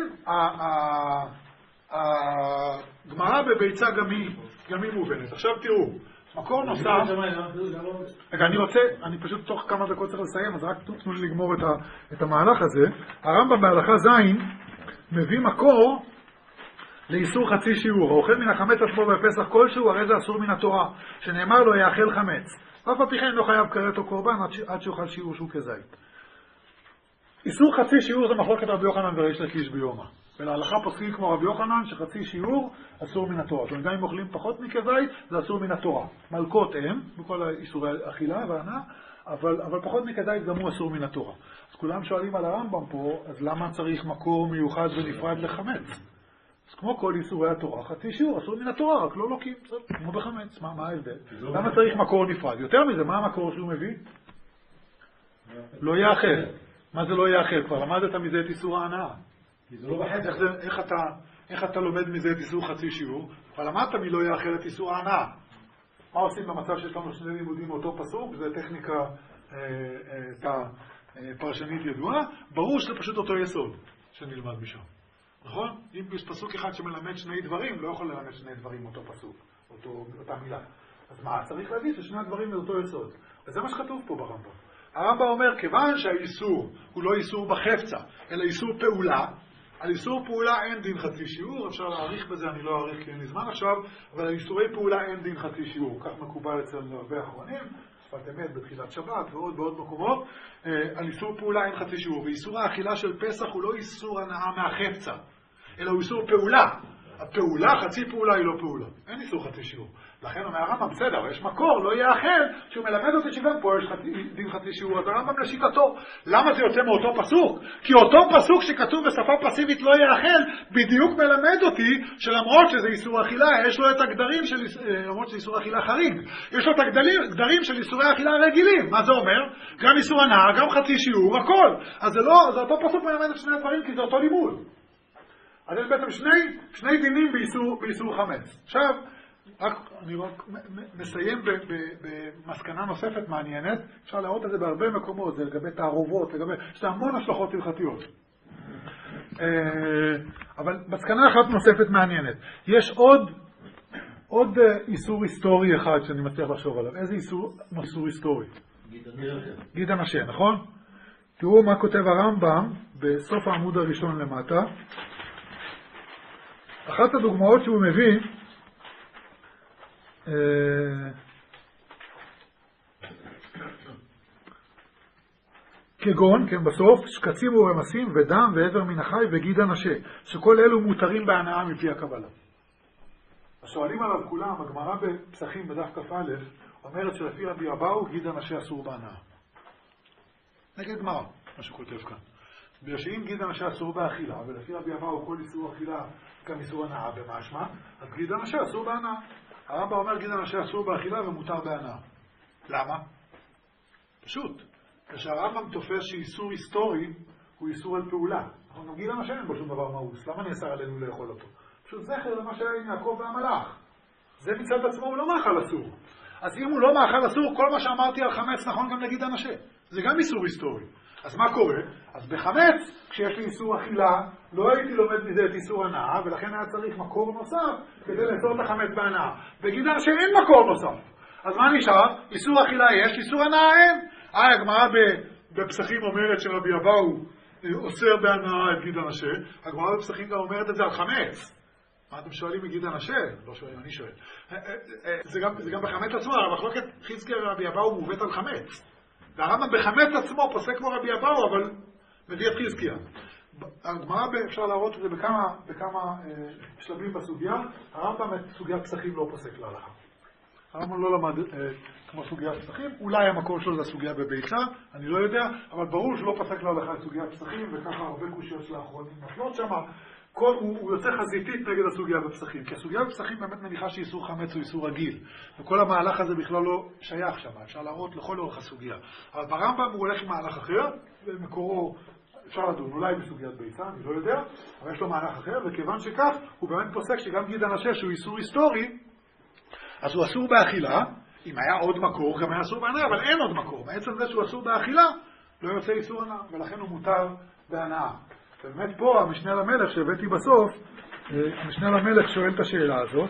הגמרא בביצה גם היא מובנת. עכשיו תראו, מקור נוסף... רגע, אני פשוט תוך כמה דקות צריך לסיים, אז רק תנו לי לגמור את המהלך הזה. הרמב"ם בהלכה ז' מביא מקור לאיסור חצי שיעור. האוכל מן החמץ עצמו בפסח כלשהו, הרי זה אסור מן התורה, שנאמר לו יאכל חמץ. אף על פי כן לא חייב כרת או קורבן עד שיאכל שיעור שהוא כזית. איסור חצי שיעור זה מחלוקת רבי יוחנן וריש לקיש ביומא. ולהלכה פוסקים כמו רבי יוחנן שחצי שיעור אסור מן התורה. גם אם אוכלים פחות מכזית זה אסור מן התורה. מלכות הם, בכל האיסורי אכילה והנאה, אבל פחות מכזית גם הוא אסור מן התורה. אז כולם שואלים על הרמב"ם פה, אז למה צריך מקור מיוחד ונפרד לחמץ? אז כמו כל איסורי התורה, חצי שיעור אסור מן התורה, רק לא לוקים, כמו בחמץ. מה ההבדל? למה צריך מקור נפרד? יותר מזה, מה המקור שהוא מביא? לא יאכל. מה זה לא יאכל? כבר למדת מזה את איסור ההנאה. כי זה לא בחצי. איך אתה לומד מזה את איסור חצי שיעור? כבר למדת מי לא יאכל את איסור ההנאה. מה עושים במצב שיש לנו שני לימודים מאותו פסוק? זה טכניקה פרשנית ידועה. ברור שזה פשוט אותו יסוד שנלמד משם. נכון? אם יש פסוק אחד שמלמד שני דברים, לא יכול ללמד שני דברים מאותו פסוק, אותה מילה. אז מה? צריך להגיד ששני הדברים מאותו יסוד. וזה מה שכתוב פה ברמב"ם. הרמב"ם אומר, כיוון שהאיסור הוא לא איסור בחפצה, אלא איסור פעולה, על איסור פעולה אין דין חצי שיעור, אפשר להעריך בזה, אני לא אעריך כי אין לי זמן עכשיו, אבל על איסורי פעולה אין דין חצי שיעור, כך מקובל אצל הרבה אחרונים, שפת אמת בתחילת שבת ועוד בעוד מקומות, על איסור פעולה אין חצי שיעור, ואיסור האכילה של פסח הוא לא איסור הנאה מהחפצה, אלא הוא איסור פעולה. הפעולה, חצי פעולה היא לא פעולה. אין איסור חצי שיעור. לכן אומר הרמב"ם, בסדר, אבל יש מקור, לא יאכל, שהוא מלמד אותי שגם פה יש דין חצי שיעור. אז הרמב"ם לשיטתו. למה זה יוצא מאותו פסוק? כי אותו פסוק שכתוב בשפה פסיבית לא יאכל, בדיוק מלמד אותי שלמרות שזה איסור אכילה, יש לו את הגדרים של, למרות שזה איסור אכילה חריג, יש לו את הגדרים של איסורי אכילה רגילים. מה זה אומר? גם איסור הנאה, גם חצי שיעור, הכל. אז זה אותו פסוק מלמד את שני הדברים, כי זה אותו לימוד. אז יש בעצם שני דינים באיסור חמץ. עכשיו, אני רק מסיים במסקנה נוספת מעניינת, אפשר לראות את זה בהרבה מקומות, זה לגבי תערובות, יש המון השלכות הלכתיות. אבל מסקנה אחת נוספת מעניינת. יש עוד איסור היסטורי אחד שאני מצליח לחשוב עליו. איזה איסור היסטורי? גיד הנשה, נכון? תראו מה כותב הרמב"ם בסוף העמוד הראשון למטה. אחת הדוגמאות שהוא מביא, כגון, כן, בסוף, שקצים ורמסים ודם ועבר מן החי וגיד הנשה, שכל אלו מותרים בהנאה מפי הקבלה. השואלים עליו כולם, הגמרא בפסחים בדף כ"א, אומרת שלפי רבי אבאו, גיד הנשה אסור בהנאה. נגד גמרא, מה שכותב כאן. בגלל שאם גיד הנשה אסור באכילה, ולפי רבי אבאו כל איסור אכילה גם איסור הנאה במשמע, אז גיד הנשה אסור בהנאה. הרמב"ם אומר גיד הנשה אסור באכילה ומותר בהנאה. למה? פשוט. כשהרמב"ם תופס שאיסור היסטורי הוא איסור על פעולה. אנחנו נגיד הנשה אין בו שום דבר מאוס. למה נאסר עלינו לאכול אותו? פשוט זכר למה שהיה עם יעקב והמלאך. זה מצד עצמו הוא לא מאכל אסור. אז אם הוא לא מאכל אסור, כל מה שאמרתי על חמץ נכון גם נגיד הנשה. זה גם איסור היסטורי. אז מה קורה? אז בחמץ, כשיש לי איסור אכילה, לא הייתי לומד מזה את איסור הנאה, ולכן היה צריך מקור נוסף כדי לאסור את החמץ בהנאה. וגיד הנשה אין מקור נוסף. אז מה נשאר? איסור אכילה יש, איסור הנאה אין. הגמרא בפסחים אומרת שרבי אבאו אוסר בהנאה את גיד הנשה, הגמרא בפסחים גם אומרת את זה על חמץ. מה אתם שואלים מגיד הנשה? לא שואלים, אני שואל. זה גם בחמץ עצמו, המחלוקת חזקיה ורבי אבאו מובאת על חמץ. והרמב"ם בחמץ עצמו פוסק כמו רבי אבאו, אבל מביא את חזקיה. הגמרא אפשר להראות את זה בכמה שלבים בסוגיה. הרמב"ם את סוגיית פסחים לא פוסק להלכה. הרמב"ם לא למד כמו סוגיית פסחים, אולי המקור שלו זה סוגיה בביצה, אני לא יודע, אבל ברור שלא פסק להלכה את סוגיית פסחים, וככה הרבה קושיות של האחרונים נפלות שם. הוא יוצא חזיתית נגד הסוגיה בפסחים, כי הסוגיה בפסחים באמת מניחה שאיסור חמץ הוא איסור רגיל, וכל המהלך הזה בכלל לא שייך שם, אפשר להראות לכל אורך הסוגיה. אבל ברמב"ם הוא הולך עם מהלך אחר, ומקורו אפשר לדון, אולי בסוגיית ביצה, אני לא יודע, אבל יש לו מהלך אחר, וכיוון שכך, הוא באמת פוסק שגם גיד הנשה שהוא איסור היסטורי, אז הוא אסור באכילה, אם היה עוד מקור, גם היה אסור בהנאה, אבל אין עוד מקור. בעצם זה שהוא אסור באכילה, לא יוצא איסור הנאה, ולכן הוא מותר בהנאה. ובאמת פה, המשנה למלך שהבאתי בסוף, המשנה למלך שואל את השאלה הזאת,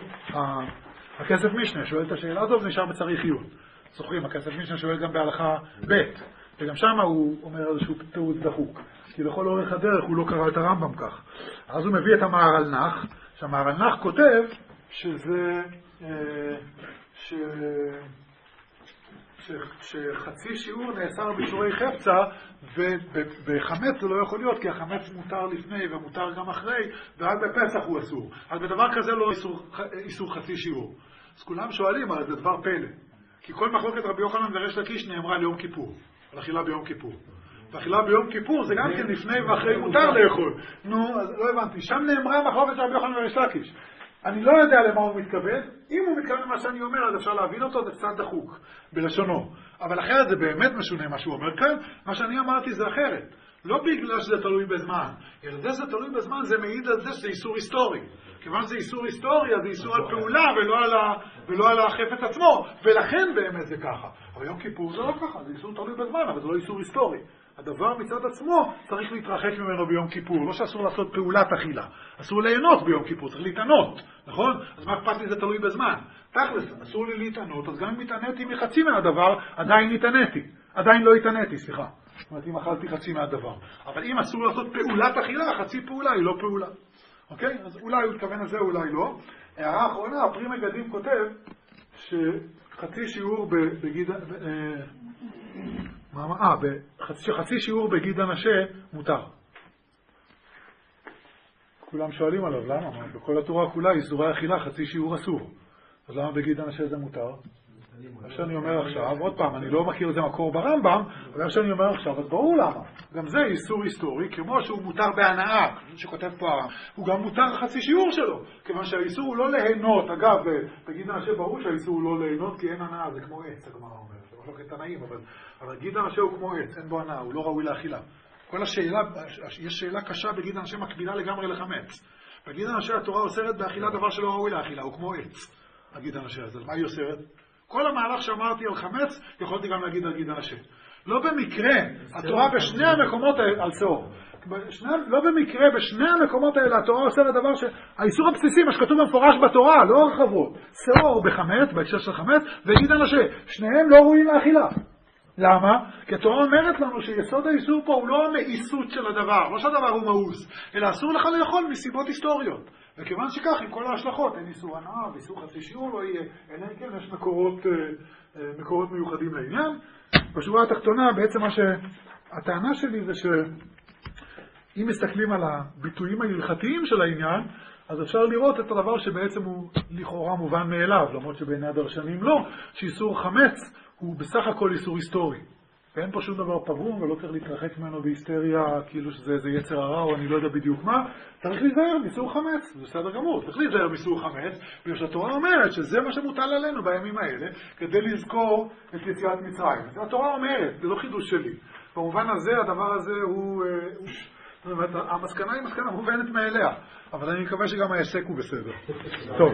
הכסף משנה שואל את השאלה הזאת, ונשאר בצריך עיון. זוכרים, הכסף משנה שואל גם בהלכה ב', וגם שם הוא אומר איזשהו תירוץ דחוק, כי לכל אורך הדרך הוא לא קרא את הרמב"ם כך. אז הוא מביא את המהר"ל נח, שהמהר"ל נח כותב שזה שחצי שיעור נאסר באיסורי חפצה, ובחמץ זה לא יכול להיות, כי החמץ מותר לפני ומותר גם אחרי, ועד בפסח הוא אסור. אז בדבר כזה לא איסור חצי שיעור. אז כולם שואלים, אבל זה דבר פלא. כי כל מחלוקת רבי יוחנן וריש לקיש נאמרה ליום כיפור, על אכילה ביום כיפור. ואכילה ביום כיפור זה גם כן לפני ואחרי מותר לאכול. נו, אז לא הבנתי. שם נאמרה מחלוקת רבי יוחנן וריש לקיש. אני לא יודע למה הוא מתכוון. אם הוא מתכוון למה שאני אומר, אז אפשר להבין אותו, זה קצת דחוק בלשונו. אבל אחרת זה באמת משונה מה שהוא אומר כאן. מה שאני אמרתי זה אחרת. לא בגלל שזה תלוי בזמן. אלא זה תלוי בזמן, זה מעיד על זה שזה איסור היסטורי. כיוון שזה איסור היסטורי, אז זה איסור על פעולה ולא על החפץ עצמו. ולכן באמת זה ככה. אבל יום כיפור זה לא ככה, זה איסור תלוי בזמן, אבל זה לא איסור היסטורי. הדבר מצד עצמו צריך להתרחק ממנו ביום כיפור. לא שאסור לעשות פעולת אכילה. אסור ליהנות ביום כיפור, צריך להתענות. נכון? אז מה אכפת לי זה תלוי בזמן. תכלס, אסור לי להתענות, אז גם אם התעניתי מחצי מהדבר, עדיין התעניתי. עדיין לא התעניתי, סליחה. זאת אומרת, אם אכלתי חצי מהדבר. אבל אם אסור לעשות פעולת אכילה, חצי פעולה היא לא פעולה. אוקיי? אז אולי הוא מתכוון לזה, אולי לא. הערה האחרונה, הפרי מגדים כותב שחצי שיעור חצי שיעור בגיד הנשה מותר. כולם שואלים עליו, למה? בכל התורה כולה איסורי אכילה חצי שיעור אסור. אז למה בגיד הנשה זה מותר? מה שאני אומר עכשיו, עוד פעם, אני לא מכיר איזה מקור ברמב"ם, אבל מה שאני אומר עכשיו, אז ברור למה. גם זה איסור היסטורי, כמו שהוא מותר בהנאה, שכותב פה הרמב"ם, הוא גם מותר חצי שיעור שלו, כיוון שהאיסור הוא לא ליהנות. אגב, בגיד הנשה ברור שהאיסור הוא לא ליהנות, כי אין הנאה, זה כמו עץ, הגמרא אומרת. זה לא כתנאים, אבל גיד הנשה הוא כמו עץ, אין בו הנאה, הוא לא ראוי לאכילה. כל השאלה, יש שאלה קשה בגיד הנשה מקבילה לגמרי לחמץ. בגיד הנשה התורה אוסרת באכילה דבר שלא ראוי לאכילה, הוא כמו עץ. הגיד הנשה הזה, מה היא אוסרת? כל המהלך שאמרתי על חמץ, יכולתי גם להגיד על גיד הנשה. לא במקרה, התורה בשני המקומות על שאור. לא במקרה, בשני המקומות האלה התורה עושה לדבר שהאיסור הבסיסי, מה שכתוב במפורש בתורה, לא הרחבות. שאור בחמץ, בהקשר של חמץ, וגיד הנשה. שניהם לא ראויים לאכילה. למה? כי התורה אומרת לנו שיסוד האיסור פה הוא לא המאיסות של הדבר, לא שהדבר הוא מאוס, אלא אסור לך לאכול מסיבות היסטוריות. וכיוון שכך, עם כל ההשלכות, אין איסור הנאה, ואיסור חצי שיעור לא יהיה, אלא אם כן יש מקורות מיוחדים לעניין. בשורה התחתונה, בעצם הטענה שלי זה שאם מסתכלים על הביטויים ההלכתיים של העניין, אז אפשר לראות את הדבר שבעצם הוא לכאורה מובן מאליו, למרות שבעיני הדרשנים לא, שאיסור חמץ הוא בסך הכל איסור היסטורי. ואין פה שום דבר פגום, ולא צריך להתרחק ממנו בהיסטריה, כאילו שזה יצר הרע, או אני לא יודע בדיוק מה. צריך להיזהר מאיסור חמץ, זה בסדר גמור. צריך להיזהר מאיסור חמץ, בגלל שהתורה אומרת שזה מה שמוטל עלינו בימים האלה, כדי לזכור את יציאת מצרים. זה התורה אומרת, זה לא חידוש שלי. במובן הזה, הדבר הזה הוא המסקנה היא מסקנה מובנת מאליה, אבל אני מקווה שגם ההיסק הוא בסדר. טוב.